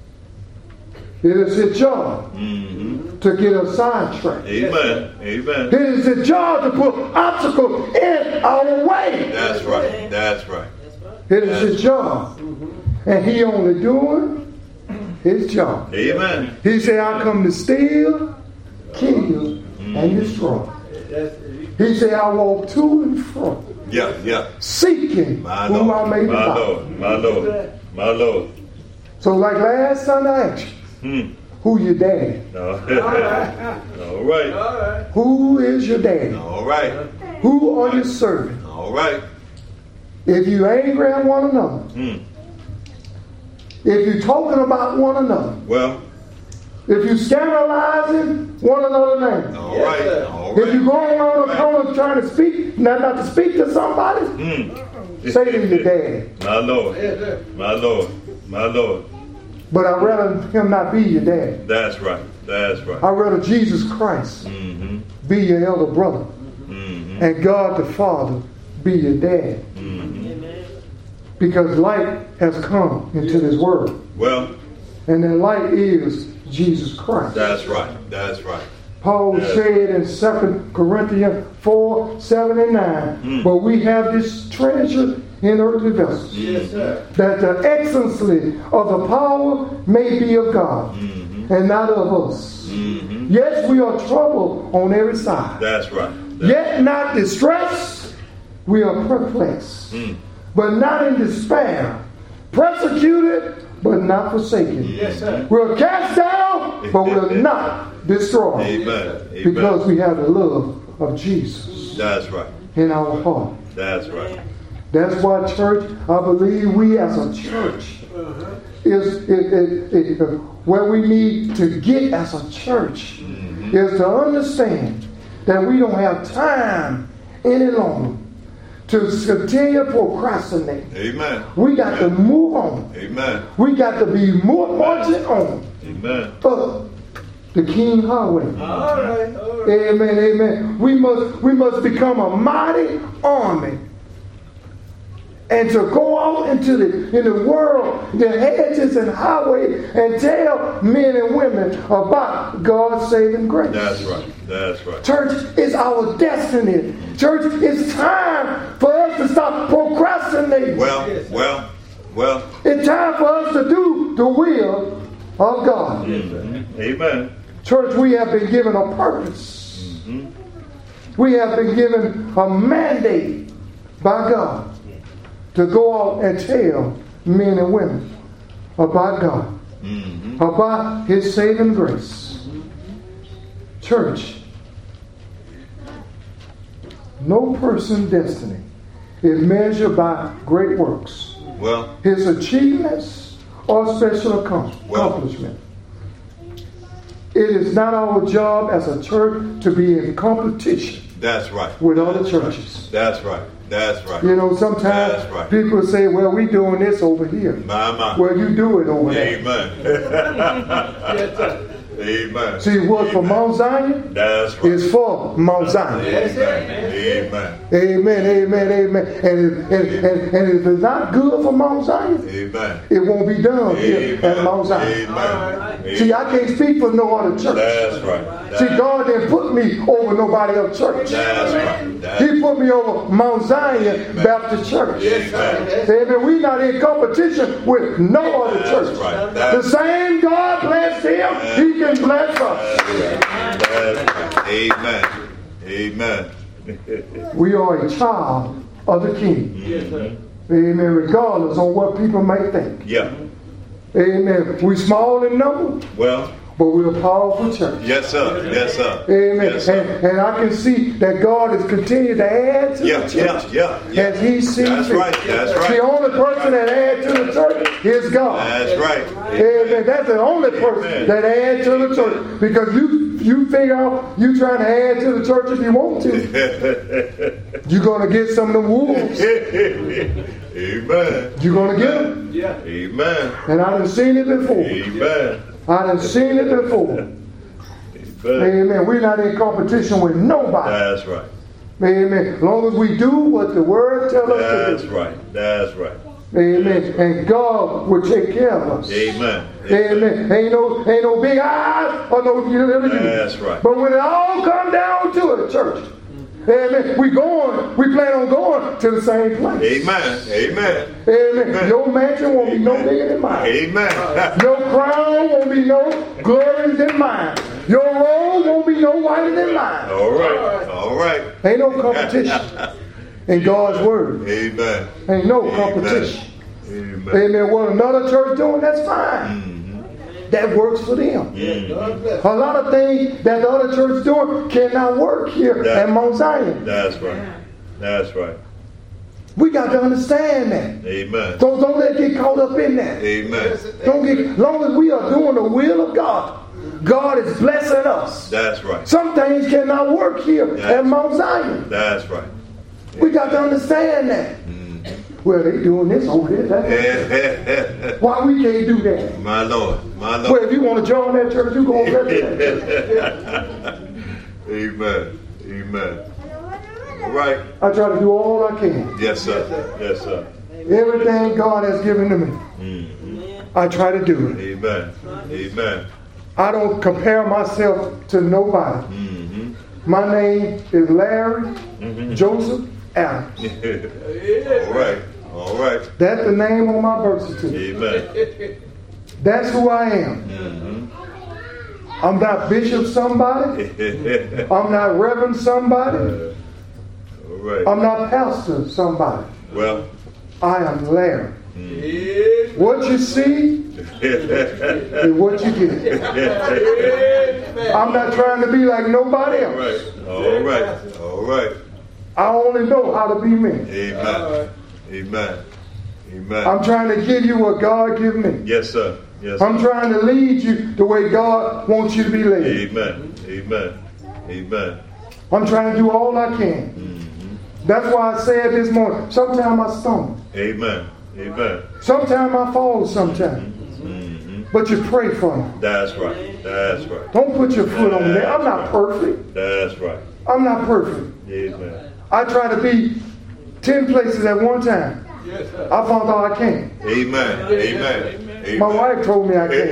Speaker 1: It is his job
Speaker 2: Mm-hmm.
Speaker 1: to get us sidetracked.
Speaker 2: Amen. Amen.
Speaker 1: It is his job to put obstacles in our way.
Speaker 2: That's right. That's right.
Speaker 1: It is his job. And he only doing his job.
Speaker 2: Amen.
Speaker 1: He said, I come to steal, kill, and destroy. He said, I walk to and fro,
Speaker 2: Yeah, yeah.
Speaker 1: seeking
Speaker 2: My
Speaker 1: whom I
Speaker 2: Lord.
Speaker 1: may
Speaker 2: My
Speaker 1: find.
Speaker 2: Lord. My Lord. My Lord.
Speaker 1: So like last Sunday I asked you,
Speaker 2: Hmm.
Speaker 1: who your daddy?
Speaker 2: No. All right.
Speaker 1: Who is your daddy?
Speaker 2: All right.
Speaker 1: Who are you serving?
Speaker 2: All right.
Speaker 1: If you angry at one another,
Speaker 2: Hmm.
Speaker 1: if you're talking about one another,
Speaker 2: Well.
Speaker 1: if you're scandalizing one another's name,
Speaker 2: All right. All
Speaker 1: if you're
Speaker 2: right.
Speaker 1: going around the corner trying to speak, not, not to speak to somebody,
Speaker 2: Hmm.
Speaker 1: say to your daddy.
Speaker 2: My Lord. My Lord. My Lord.
Speaker 1: But I'd rather him not be your daddy.
Speaker 2: That's right. That's right.
Speaker 1: I'd rather Jesus Christ
Speaker 2: Mm-hmm.
Speaker 1: be your elder brother
Speaker 2: Mm-hmm.
Speaker 1: and God the Father be your dad.
Speaker 2: Mm-hmm.
Speaker 1: Because light has come into this world.
Speaker 2: Well,
Speaker 1: And that light is Jesus Christ.
Speaker 2: that's right. That's right.
Speaker 1: Paul
Speaker 2: Yes.
Speaker 1: said in Second Corinthians four, seven, and nine,
Speaker 2: Mm.
Speaker 1: but we have this treasure in earthly vessels,
Speaker 3: Yes, sir.
Speaker 1: that the excellency of the power may be of God
Speaker 2: Mm-hmm.
Speaker 1: and not of us.
Speaker 2: Mm-hmm.
Speaker 1: Yes, we are troubled on every side,
Speaker 2: That's right. That's
Speaker 1: yet not distressed. We are perplexed,
Speaker 2: Mm.
Speaker 1: but not in despair, persecuted, but not forsaken.
Speaker 3: Yes, sir.
Speaker 1: We're cast down, but we're not destroyed.
Speaker 2: Amen. Amen.
Speaker 1: Because we have the love of Jesus
Speaker 2: That's right.
Speaker 1: in our heart.
Speaker 2: That's right.
Speaker 1: That's why, church, I believe we as a church is it, it, it, uh, where we need to get as a church is to understand that we don't have time any longer to continue procrastinating.
Speaker 2: Amen.
Speaker 1: We got to move on.
Speaker 2: Amen.
Speaker 1: We got to be more marching on
Speaker 2: Amen.
Speaker 1: up the King Highway.
Speaker 3: All right. All right.
Speaker 1: Amen, amen. We must we must become a mighty army. And to go out into the in the world, the hedges and highways, and tell men and women about God's saving grace.
Speaker 2: That's right. That's right.
Speaker 1: Church is our destiny. Church, it's time for us to stop procrastinating.
Speaker 2: Well, well, well.
Speaker 1: It's time for us to do the will of God.
Speaker 2: Mhm. Amen.
Speaker 1: Church, we have been given a purpose.
Speaker 2: Mm-hmm.
Speaker 1: We have been given a mandate by God to go out and tell men and women about God,
Speaker 2: Mm-hmm.
Speaker 1: about His saving grace. Church, no person's destiny is measured by great works,
Speaker 2: Well,
Speaker 1: his achievements, or special accom-
Speaker 2: Well.
Speaker 1: accomplishment. It is not our job as a church to be in competition
Speaker 2: that's right.
Speaker 1: with other churches.
Speaker 2: That's right. That's right.
Speaker 1: You know, sometimes
Speaker 2: That's right.
Speaker 1: people say, well, we doing this over here.
Speaker 2: My, my.
Speaker 1: Well, you do it over there.
Speaker 2: Amen.
Speaker 3: Yes, sir.
Speaker 2: Amen.
Speaker 1: See, what for
Speaker 2: Amen.
Speaker 1: Mount Zion
Speaker 2: That's right.
Speaker 1: is for Mount Zion.
Speaker 2: Amen. Amen.
Speaker 1: Amen, amen, amen. And if, and, and, and if it's not good for Mount Zion,
Speaker 2: Amen.
Speaker 1: it won't be done here at Mount Zion.
Speaker 2: Amen.
Speaker 1: See, I can't speak for no other church.
Speaker 2: That's right.
Speaker 1: See, God didn't put me over nobody else's church.
Speaker 2: That's right. That's
Speaker 1: He put me over Mount Zion Baptist Church.
Speaker 2: Amen.
Speaker 1: Amen. We're not in competition with no other
Speaker 2: That's
Speaker 1: church.
Speaker 2: right.
Speaker 1: The
Speaker 2: That's
Speaker 1: same God blessed him, He can bless us.
Speaker 2: That's right. Amen. Amen.
Speaker 1: We are a child of the King.
Speaker 3: Yes, sir.
Speaker 1: Amen. Regardless of what people may think.
Speaker 2: Yeah.
Speaker 1: Amen. We small in number,
Speaker 2: Well,
Speaker 1: but we're a powerful church.
Speaker 2: yes, sir. Yes, sir.
Speaker 1: Amen.
Speaker 2: Yes, sir.
Speaker 1: and, and I can see that God is continuing to add to
Speaker 2: Yeah,
Speaker 1: the church
Speaker 2: yeah, yeah, yeah.
Speaker 1: as He sees
Speaker 2: That's
Speaker 1: fit.
Speaker 2: right. That's
Speaker 1: The
Speaker 2: right.
Speaker 1: only person that adds to the church is God.
Speaker 2: That's right.
Speaker 1: Amen. That's the only person
Speaker 2: Amen.
Speaker 1: that adds to the church. Because you you figure out you trying to add to the church if you want to. You're going to get some of the wolves.
Speaker 2: Amen.
Speaker 1: You're going to get them.
Speaker 3: Yeah.
Speaker 2: Amen.
Speaker 1: And I done seen it before.
Speaker 2: Amen.
Speaker 1: I done seen it before.
Speaker 2: Amen.
Speaker 1: Amen. We're not in competition with nobody.
Speaker 2: That's right.
Speaker 1: Amen. As long as we do what the Word tells us to
Speaker 2: That's
Speaker 1: do.
Speaker 2: right. That's right.
Speaker 1: Amen. And God will take care of us.
Speaker 2: Amen.
Speaker 1: Amen. Ain't no, ain't no big eyes or no little you.
Speaker 2: That's right.
Speaker 1: But when it all come down to it, church, amen, we going, we plan on going to the same place.
Speaker 2: Amen. Amen.
Speaker 1: Amen. Your mansion won't be no bigger than mine.
Speaker 2: Amen.
Speaker 1: Your crown won't be no glorious than mine. Your robe won't be no whiter than mine.
Speaker 2: All right. All right.
Speaker 1: Ain't no competition in God's word.
Speaker 2: Amen.
Speaker 1: Ain't no competition.
Speaker 2: Amen.
Speaker 1: Amen. What another church doing, that's fine.
Speaker 2: Mm-hmm.
Speaker 1: That works for them.
Speaker 2: Mm-hmm.
Speaker 3: God bless.
Speaker 1: A lot of things that the other church doing cannot work here
Speaker 2: That-
Speaker 1: at Mount Zion.
Speaker 2: That's right. That's right.
Speaker 1: We got to understand that.
Speaker 2: Amen.
Speaker 1: Don't, don't let get caught up in that.
Speaker 2: Amen.
Speaker 1: Don't get, as long as we are doing the will of God, God is blessing us.
Speaker 2: That's right.
Speaker 1: Some things cannot work here
Speaker 2: Yeah.
Speaker 1: at Mount Zion.
Speaker 2: That's right.
Speaker 1: We got to understand that.
Speaker 2: Mm-hmm.
Speaker 1: Well, they doing this over here. That, why we can't do that?
Speaker 2: My Lord. My
Speaker 1: Well,
Speaker 2: Lord.
Speaker 1: if you want to join that church, you go over there to that church.
Speaker 2: Amen. Amen. All right.
Speaker 1: I try to do all I can.
Speaker 2: Yes, sir. Yes, sir.
Speaker 1: Everything God has given to me,
Speaker 2: Mm-hmm.
Speaker 1: I try to do it.
Speaker 2: Amen. Amen.
Speaker 1: I don't compare myself to nobody.
Speaker 2: Mm-hmm.
Speaker 1: My name is Larry
Speaker 2: Mm-hmm.
Speaker 1: Joseph Allen.
Speaker 2: All right. All right.
Speaker 1: That's the name on my birth certificate.
Speaker 2: Amen.
Speaker 1: That's who I am.
Speaker 2: Mm-hmm.
Speaker 1: I'm not bishop somebody. I'm not reverend somebody.
Speaker 2: All right.
Speaker 1: I'm not pastor somebody.
Speaker 2: Well.
Speaker 1: I am Larry.
Speaker 3: Yes.
Speaker 1: What you see is what you get. I'm not trying to be like nobody
Speaker 2: All
Speaker 1: else.
Speaker 2: right. All right. All right.
Speaker 1: I only know how to be me.
Speaker 2: Amen. Amen. Amen.
Speaker 1: I'm trying to give you what God give me.
Speaker 2: Yes, sir. Yes.
Speaker 1: I'm trying to lead you the way God wants you to be led.
Speaker 2: Amen. Amen. Amen.
Speaker 1: I'm trying to do all I can.
Speaker 2: Mm-hmm.
Speaker 1: That's why I said this morning, sometimes I stumble.
Speaker 2: Amen. Amen.
Speaker 1: Sometimes I fall sometimes.
Speaker 2: Mm-hmm.
Speaker 1: But you pray for me.
Speaker 2: That's right. That's right.
Speaker 1: Don't put your foot on there. I'm not perfect.
Speaker 2: That's right.
Speaker 1: I'm not perfect.
Speaker 2: Amen.
Speaker 1: I try to be ten places at one time.
Speaker 3: Yes, sir.
Speaker 1: I found out I can't.
Speaker 2: Amen. Amen. Amen.
Speaker 1: My wife told me I can't.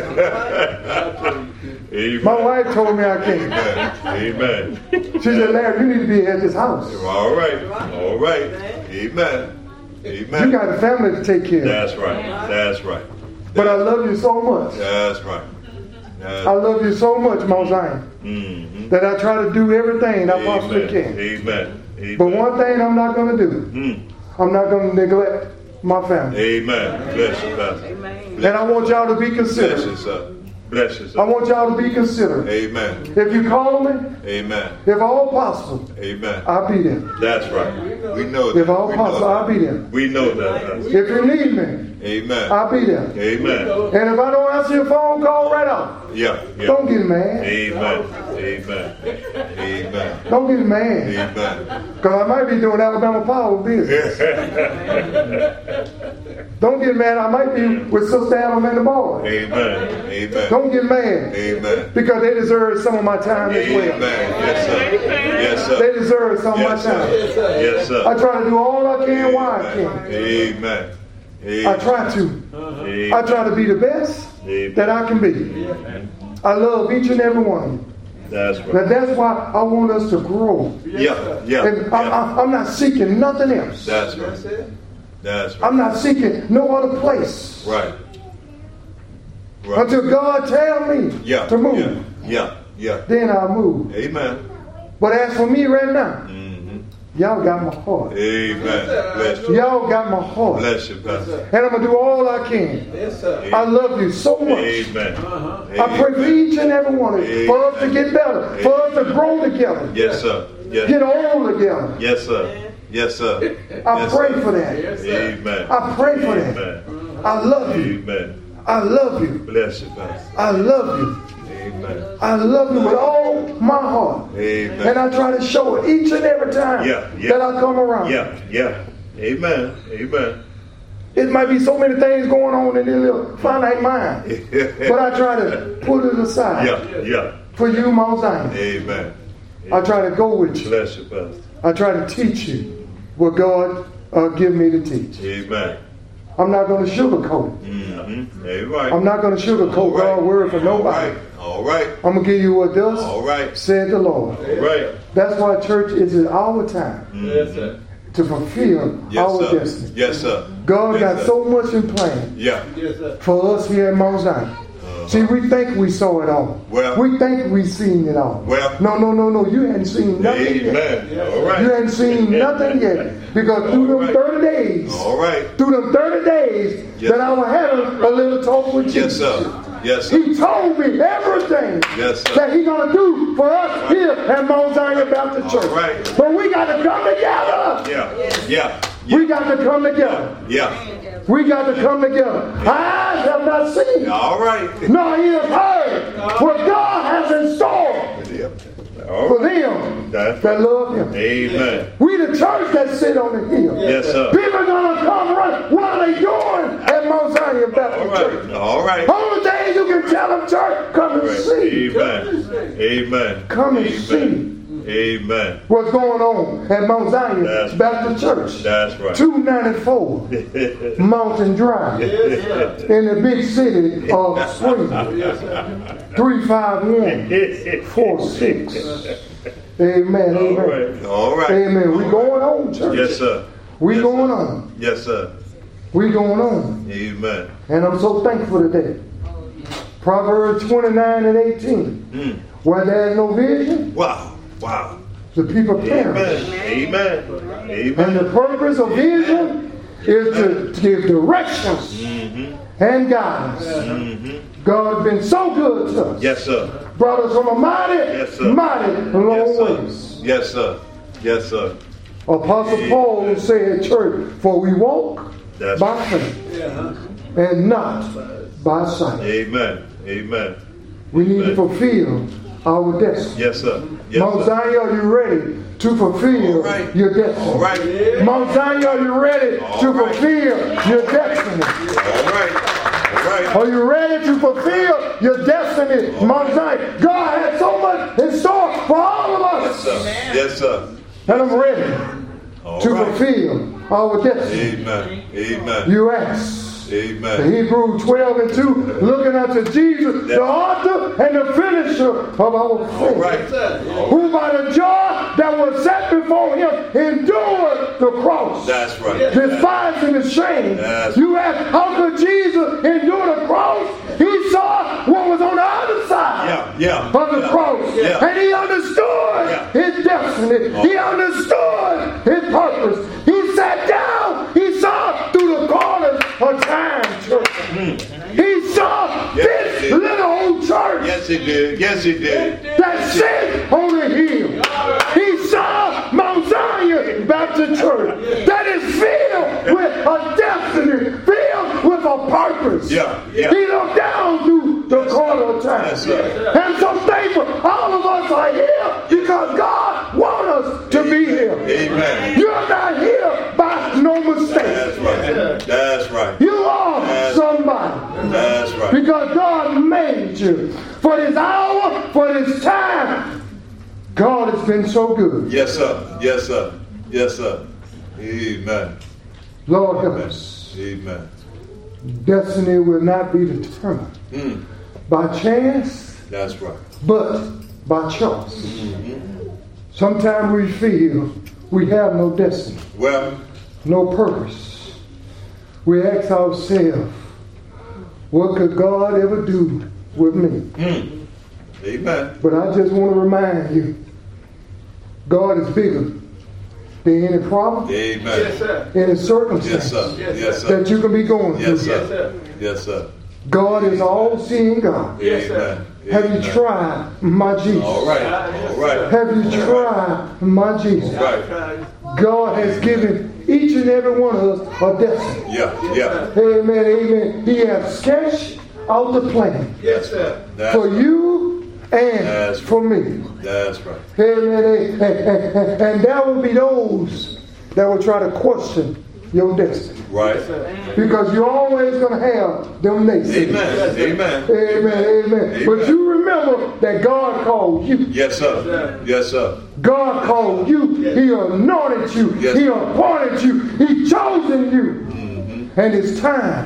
Speaker 2: Amen. Amen.
Speaker 1: My wife told me I can't.
Speaker 2: Amen.
Speaker 1: She said, Larry, you need to be at this house.
Speaker 2: All right. All right. Amen. Amen.
Speaker 1: You got a family to take care of.
Speaker 2: That's right. That's right.
Speaker 1: But I love you so much.
Speaker 2: That's right. Yes.
Speaker 1: I love you so much, Mount Zion,
Speaker 2: Mm-hmm.
Speaker 1: that I try to do everything I possibly
Speaker 2: Amen.
Speaker 1: can.
Speaker 2: Amen. Amen.
Speaker 1: But one thing I'm not going to do,
Speaker 2: Mm.
Speaker 1: I'm not going to neglect my family.
Speaker 2: Amen. Bless you, Pastor.
Speaker 4: Amen.
Speaker 1: And I want y'all to be
Speaker 2: Bless
Speaker 1: considerate.
Speaker 2: you, sir. Bless you,
Speaker 1: I
Speaker 2: sir.
Speaker 1: want y'all to be considerate.
Speaker 2: Amen.
Speaker 1: If you call me,
Speaker 2: Amen.
Speaker 1: if all possible,
Speaker 2: Amen.
Speaker 1: I'll be there.
Speaker 2: That's right. We know that.
Speaker 1: If all
Speaker 2: We know
Speaker 1: possible, I'll
Speaker 2: that.
Speaker 1: be there.
Speaker 2: We know that. Pastor.
Speaker 1: If you need me,
Speaker 2: Amen.
Speaker 1: I'll be there.
Speaker 2: Amen.
Speaker 1: And if I don't answer your phone call right off,
Speaker 2: Yeah. Yeah.
Speaker 1: don't get mad.
Speaker 2: Amen. Amen. Amen.
Speaker 1: Don't get mad.
Speaker 2: Amen.
Speaker 1: Because I might be doing Alabama Power business. Don't get mad. I might be with Sister Adam and the boy.
Speaker 2: Amen. Amen.
Speaker 1: Don't get mad.
Speaker 2: Amen.
Speaker 1: Because they deserve some of my time as
Speaker 2: Amen.
Speaker 1: well.
Speaker 2: Yes, sir. Yes,
Speaker 1: They
Speaker 2: sir.
Speaker 1: deserve some of my
Speaker 2: Yes,
Speaker 1: time.
Speaker 2: sir. Yes, sir.
Speaker 1: I try to do all I can while I
Speaker 2: Amen.
Speaker 1: can.
Speaker 2: Amen.
Speaker 1: I try to. I try to be the best that I can be. I love each and every one of you.
Speaker 2: That's
Speaker 1: Now
Speaker 2: right.
Speaker 1: that's why I want us to grow.
Speaker 2: Yeah. Yeah.
Speaker 1: And I,
Speaker 2: yeah.
Speaker 1: I, I'm not seeking nothing else.
Speaker 2: That's right. That's right.
Speaker 1: I'm not seeking no other place
Speaker 2: Right. Right.
Speaker 1: until God tell me
Speaker 2: Yeah.
Speaker 1: to move.
Speaker 2: Yeah. Yeah. Yeah.
Speaker 1: Then I'll move.
Speaker 2: Amen.
Speaker 1: But as for me right now,
Speaker 2: Mm-hmm.
Speaker 1: y'all got my heart.
Speaker 2: Amen. Bless you.
Speaker 1: Y'all got my heart.
Speaker 2: Bless you, Pastor.
Speaker 1: And I'm going to do all I can.
Speaker 3: Yes, sir.
Speaker 1: I love you so much.
Speaker 2: Amen.
Speaker 1: I pray for each and every one of you, for us to get better, for us to grow together,
Speaker 2: Yes, sir. Yes.
Speaker 1: get old together.
Speaker 2: Yes, sir. Yes, sir.
Speaker 1: I
Speaker 2: Yes,
Speaker 1: pray
Speaker 2: sir.
Speaker 1: for that.
Speaker 2: Amen.
Speaker 1: I pray for that.
Speaker 2: Amen.
Speaker 1: I love you.
Speaker 2: Amen.
Speaker 1: I love you.
Speaker 2: Bless you, Pastor.
Speaker 1: I love you.
Speaker 2: Amen.
Speaker 1: I love you with all my heart.
Speaker 2: Amen.
Speaker 1: And I try to show it each and every time
Speaker 2: Yeah, yeah.
Speaker 1: that I come around.
Speaker 2: Yeah, yeah. Amen. Amen.
Speaker 1: It might be so many things going on in this little finite mind. But I try to put it aside
Speaker 2: Yeah, yeah.
Speaker 1: for you, Mount Zion.
Speaker 2: Amen.
Speaker 1: I try to go with you.
Speaker 2: Bless you, Pastor.
Speaker 1: I try to teach you what God uh, give me to teach.
Speaker 2: Amen.
Speaker 1: I'm not going to sugarcoat it.
Speaker 2: Mm-hmm. Amen.
Speaker 1: I'm not going to sugarcoat God's word for nobody.
Speaker 2: All right.
Speaker 1: I'm going to give you what thus
Speaker 2: All right.
Speaker 1: said the Lord.
Speaker 2: All right.
Speaker 1: That's why church is in our time
Speaker 3: Yes, sir.
Speaker 1: to fulfill
Speaker 2: Yes,
Speaker 1: our
Speaker 2: sir.
Speaker 1: destiny.
Speaker 2: Yes, sir.
Speaker 1: God
Speaker 2: Yes,
Speaker 1: got
Speaker 2: sir.
Speaker 1: so much in plan
Speaker 2: Yeah.
Speaker 3: Yes, sir.
Speaker 1: for us here at Mount Zion. See, we think we saw it all.
Speaker 2: Well-
Speaker 1: we think we seen it all.
Speaker 2: Well-
Speaker 1: no, no, no, no. You hadn't seen nothing yet.
Speaker 2: Amen. All right.
Speaker 1: You hadn't seen nothing yet. Because through them
Speaker 2: right.
Speaker 1: thirty days,
Speaker 2: All right.
Speaker 1: through them thirty days
Speaker 2: Yes.
Speaker 1: that I was having a little talk with
Speaker 2: Yes,
Speaker 1: Jesus.
Speaker 2: sir. Yes, sir.
Speaker 1: He told me everything
Speaker 2: Yes, sir.
Speaker 1: that He's going to do for us here at Mount Zion Baptist Church.
Speaker 2: All right.
Speaker 1: But we got to come together.
Speaker 2: Yeah. Yeah.
Speaker 1: We got to come together.
Speaker 2: Yeah.
Speaker 1: We got to come together. Eyes have not seen,
Speaker 2: All right.
Speaker 1: nor ears heard what God has in store
Speaker 2: All
Speaker 1: for
Speaker 2: right.
Speaker 1: them
Speaker 2: That's
Speaker 1: that love Him.
Speaker 2: Amen.
Speaker 1: We the church that sit on the hill.
Speaker 2: Yes, sir.
Speaker 1: People are going to come run. What are they doing at Mount Zion
Speaker 2: All
Speaker 1: Baptist Church?
Speaker 2: right. All right.
Speaker 1: Only thing you can tell them, church, come and
Speaker 2: Right.
Speaker 1: see.
Speaker 2: Amen. Amen.
Speaker 1: Come and
Speaker 2: Amen.
Speaker 1: see
Speaker 2: Amen.
Speaker 1: what's going on at Mount Zion
Speaker 2: That's-
Speaker 1: Baptist Church.
Speaker 2: That's right.
Speaker 1: two ninety-four Mountain Drive in the big city of Spring. three five one four six. Amen.
Speaker 2: All
Speaker 1: Amen.
Speaker 2: right. All right.
Speaker 1: Amen. We going on, church.
Speaker 2: Yes, sir.
Speaker 1: We
Speaker 2: Yes,
Speaker 1: going
Speaker 2: sir.
Speaker 1: on.
Speaker 2: Yes, sir.
Speaker 1: We going on.
Speaker 2: Amen.
Speaker 1: And I'm so thankful today. Proverbs twenty-nine and eighteen.
Speaker 2: Mm.
Speaker 1: Where there's no vision,
Speaker 2: Wow. Wow.
Speaker 1: the people
Speaker 2: Amen.
Speaker 1: perish.
Speaker 2: Amen.
Speaker 1: And
Speaker 2: Amen.
Speaker 1: the purpose of vision is to give directions
Speaker 2: Mm-hmm.
Speaker 1: and guidance.
Speaker 2: Mm-hmm.
Speaker 1: God's been so good to us.
Speaker 2: Yes, sir.
Speaker 1: Brought us from a mighty,
Speaker 2: Yes, sir.
Speaker 1: mighty long
Speaker 2: Yes,
Speaker 1: ways.
Speaker 2: sir. Yes, sir. Yes, sir.
Speaker 1: Apostle Paul said, church, for we walk
Speaker 2: That's
Speaker 1: by faith and not by sight.
Speaker 2: Amen. Amen.
Speaker 1: We need to
Speaker 2: Amen.
Speaker 1: fulfill our destiny.
Speaker 2: Yes, sir. Yes,
Speaker 1: Mount
Speaker 2: sir.
Speaker 1: Zion, are you ready to fulfill
Speaker 2: All right.
Speaker 1: your destiny?
Speaker 2: All right.
Speaker 1: Mount Zion, are you ready
Speaker 2: All
Speaker 1: to
Speaker 2: right.
Speaker 1: fulfill your destiny?
Speaker 2: All right. All right.
Speaker 1: Are you ready to fulfill your destiny, Mount Zion? God has so much in store for all of
Speaker 2: Yes,
Speaker 1: us.
Speaker 2: sir. Yes, sir.
Speaker 1: And I'm ready
Speaker 2: All
Speaker 1: to
Speaker 2: right.
Speaker 1: fulfill our destiny.
Speaker 2: Amen. Amen.
Speaker 1: You ask.
Speaker 2: Amen.
Speaker 1: Hebrews twelve and two, looking unto Jesus, the author and the finisher of our
Speaker 2: All
Speaker 1: faith.
Speaker 2: right.
Speaker 1: Who by the joy that was set before him endured the cross.
Speaker 2: That's right.
Speaker 1: Despising the shame.
Speaker 2: That's-
Speaker 1: You ask, how could Jesus endure the cross? He saw what was on the other side
Speaker 2: Yeah, yeah.
Speaker 1: of the
Speaker 2: yeah,
Speaker 1: cross.
Speaker 2: yeah.
Speaker 1: And he understood
Speaker 2: Yeah.
Speaker 1: his destiny. He understood his purpose. He sat down. He saw through the corners of time, church. He saw
Speaker 2: Yes,
Speaker 1: this
Speaker 2: he did.
Speaker 1: little old church
Speaker 2: Yes, he did. Yes, he did.
Speaker 1: that sit on the hill. He saw Mount Zion Baptist Church that is filled with a destiny, filled with a purpose.
Speaker 2: Yeah, yeah.
Speaker 1: He looked down through the corner of time.
Speaker 2: Yes, sir.
Speaker 1: And so thankful, all of us are here because God wants us to be here.
Speaker 2: Amen.
Speaker 1: You're not here by no mistake.
Speaker 2: That's right. That's right.
Speaker 1: You are
Speaker 2: Yes.
Speaker 1: somebody.
Speaker 2: That's right.
Speaker 1: Because God made you for this hour, for this time. God has been so good.
Speaker 2: Yes, sir. Yes, sir. Yes, sir. Amen.
Speaker 1: Lord help us.
Speaker 2: Amen.
Speaker 1: Destiny will not be determined
Speaker 2: Mm,
Speaker 1: by chance,
Speaker 2: that's right.
Speaker 1: but by choice. Sometimes we feel we have no destiny,
Speaker 2: Well,
Speaker 1: no purpose. We ask ourselves, what could God ever do with me?
Speaker 2: mm, amen.
Speaker 1: But I just want to remind you, God is bigger than any problem,
Speaker 3: Yes,
Speaker 2: Amen.
Speaker 3: sir.
Speaker 1: any
Speaker 2: Yes,
Speaker 1: circumstance
Speaker 2: sir. Yes, sir.
Speaker 1: that you can be going
Speaker 2: Yes,
Speaker 1: through.
Speaker 3: Yes,
Speaker 2: sir.
Speaker 3: sir.
Speaker 2: Yes, sir.
Speaker 1: God is all-seeing God.
Speaker 3: Yes, sir.
Speaker 2: Amen.
Speaker 1: Have you
Speaker 2: Amen.
Speaker 1: tried my Jesus?
Speaker 2: All right. All right.
Speaker 1: Have you tried my Jesus?
Speaker 2: Right.
Speaker 1: God has given each and every one of us a destiny.
Speaker 2: Yeah, yeah.
Speaker 1: Amen, amen. He has sketched out the plan
Speaker 3: Yes, sir.
Speaker 2: That's
Speaker 1: for
Speaker 2: right.
Speaker 1: you and
Speaker 2: That's
Speaker 1: for me.
Speaker 2: That's right.
Speaker 1: Amen. And, and, and there will be those that will try to question your destiny.
Speaker 2: Right.
Speaker 1: Because you're always going to have them naysayers.
Speaker 2: Amen. Amen.
Speaker 1: Amen, amen. But you remember that God called you.
Speaker 2: Yes, sir. Yes, sir.
Speaker 1: God called you. He anointed you.
Speaker 2: Yes.
Speaker 1: He appointed you. He chosen you. And it's time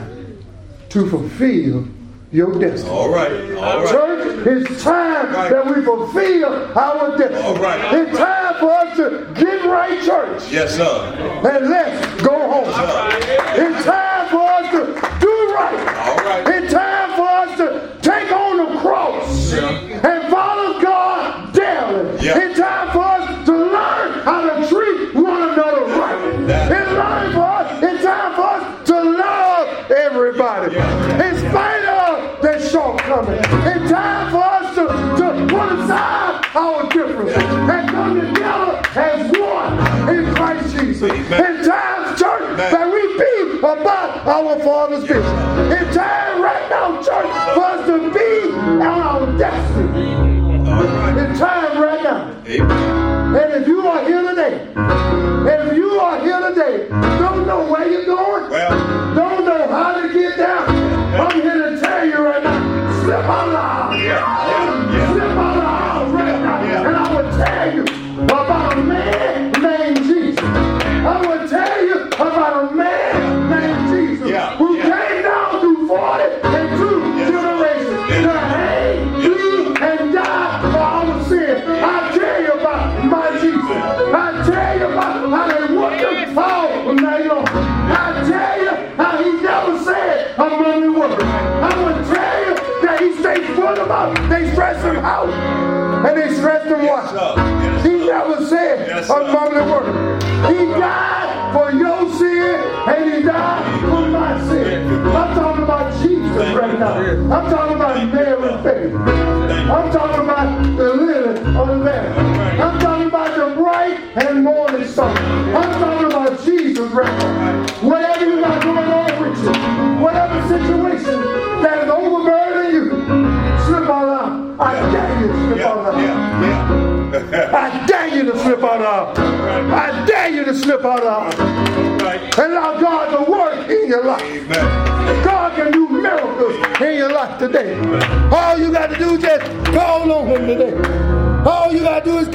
Speaker 1: to fulfill your destiny.
Speaker 2: All right. All right.
Speaker 1: Church, it's time
Speaker 2: Right.
Speaker 1: that we fulfill our destiny.
Speaker 2: All right.
Speaker 1: It's time for us to get right, church.
Speaker 2: Yes, sir.
Speaker 1: And let's go home. It's time for us to do right.
Speaker 2: All right.
Speaker 1: It's time for us to take on the cross and follow God daily.
Speaker 2: Yeah.
Speaker 1: It's time for us to learn how to treat one another right.
Speaker 2: That-
Speaker 1: It's learn for us. It's time for us to love everybody. In spite of their shortcomings. It's time for us to, to put aside our differences and come together as one in Christ Jesus.
Speaker 2: Amen.
Speaker 1: It's time, church, that we be about our Father's business. It's time right now, church, for us to be on our destiny.
Speaker 2: All right.
Speaker 1: It's time right now.
Speaker 2: Amen.
Speaker 1: And if you are here today, and if you are here today, don't know where you're going,
Speaker 2: Well,
Speaker 1: don't know how to get down, I'm here to tell you right now, slip out of the house.
Speaker 2: yeah, yeah.
Speaker 1: Slip out of the house right now.
Speaker 2: Yeah.
Speaker 1: And I will tell you about a man named Jesus. I will tell you about a man named Jesus
Speaker 2: Yeah,
Speaker 1: who
Speaker 2: yeah.
Speaker 1: came down through forty and two
Speaker 2: Yes.
Speaker 1: generations
Speaker 2: Yes.
Speaker 1: to hang, bleed, and die for our sin. I tell you about my Jesus. I tell you about how they worked him all night long. I tell you how he never said a mumbling word. I will tell you that he stayed full about. They stressed him out. And they stressed him
Speaker 2: Yes,
Speaker 1: what?
Speaker 2: sir. Yes,
Speaker 1: He
Speaker 2: sir.
Speaker 1: never said
Speaker 2: Yes,
Speaker 1: a
Speaker 2: sir.
Speaker 1: mumbling word. He died for your sin and he died for my sin. I'm talking about Jesus right now. I'm talking about Mary faith. I'm talking about the lily on the left. I'm talking about the bright and morning sun. I'm talking about Jesus right now. Whatever you got going on with you, whatever situation that is overburdening you, slip on out. I dare you to slip on out.
Speaker 2: Yeah, yeah, yeah.
Speaker 1: I dare you to slip out of. I dare you to slip out of.
Speaker 2: Right.
Speaker 1: And allow God to work in your life.
Speaker 2: Amen.
Speaker 1: God can do miracles in your life today. All you got to do is just call on Him today. All you got to do is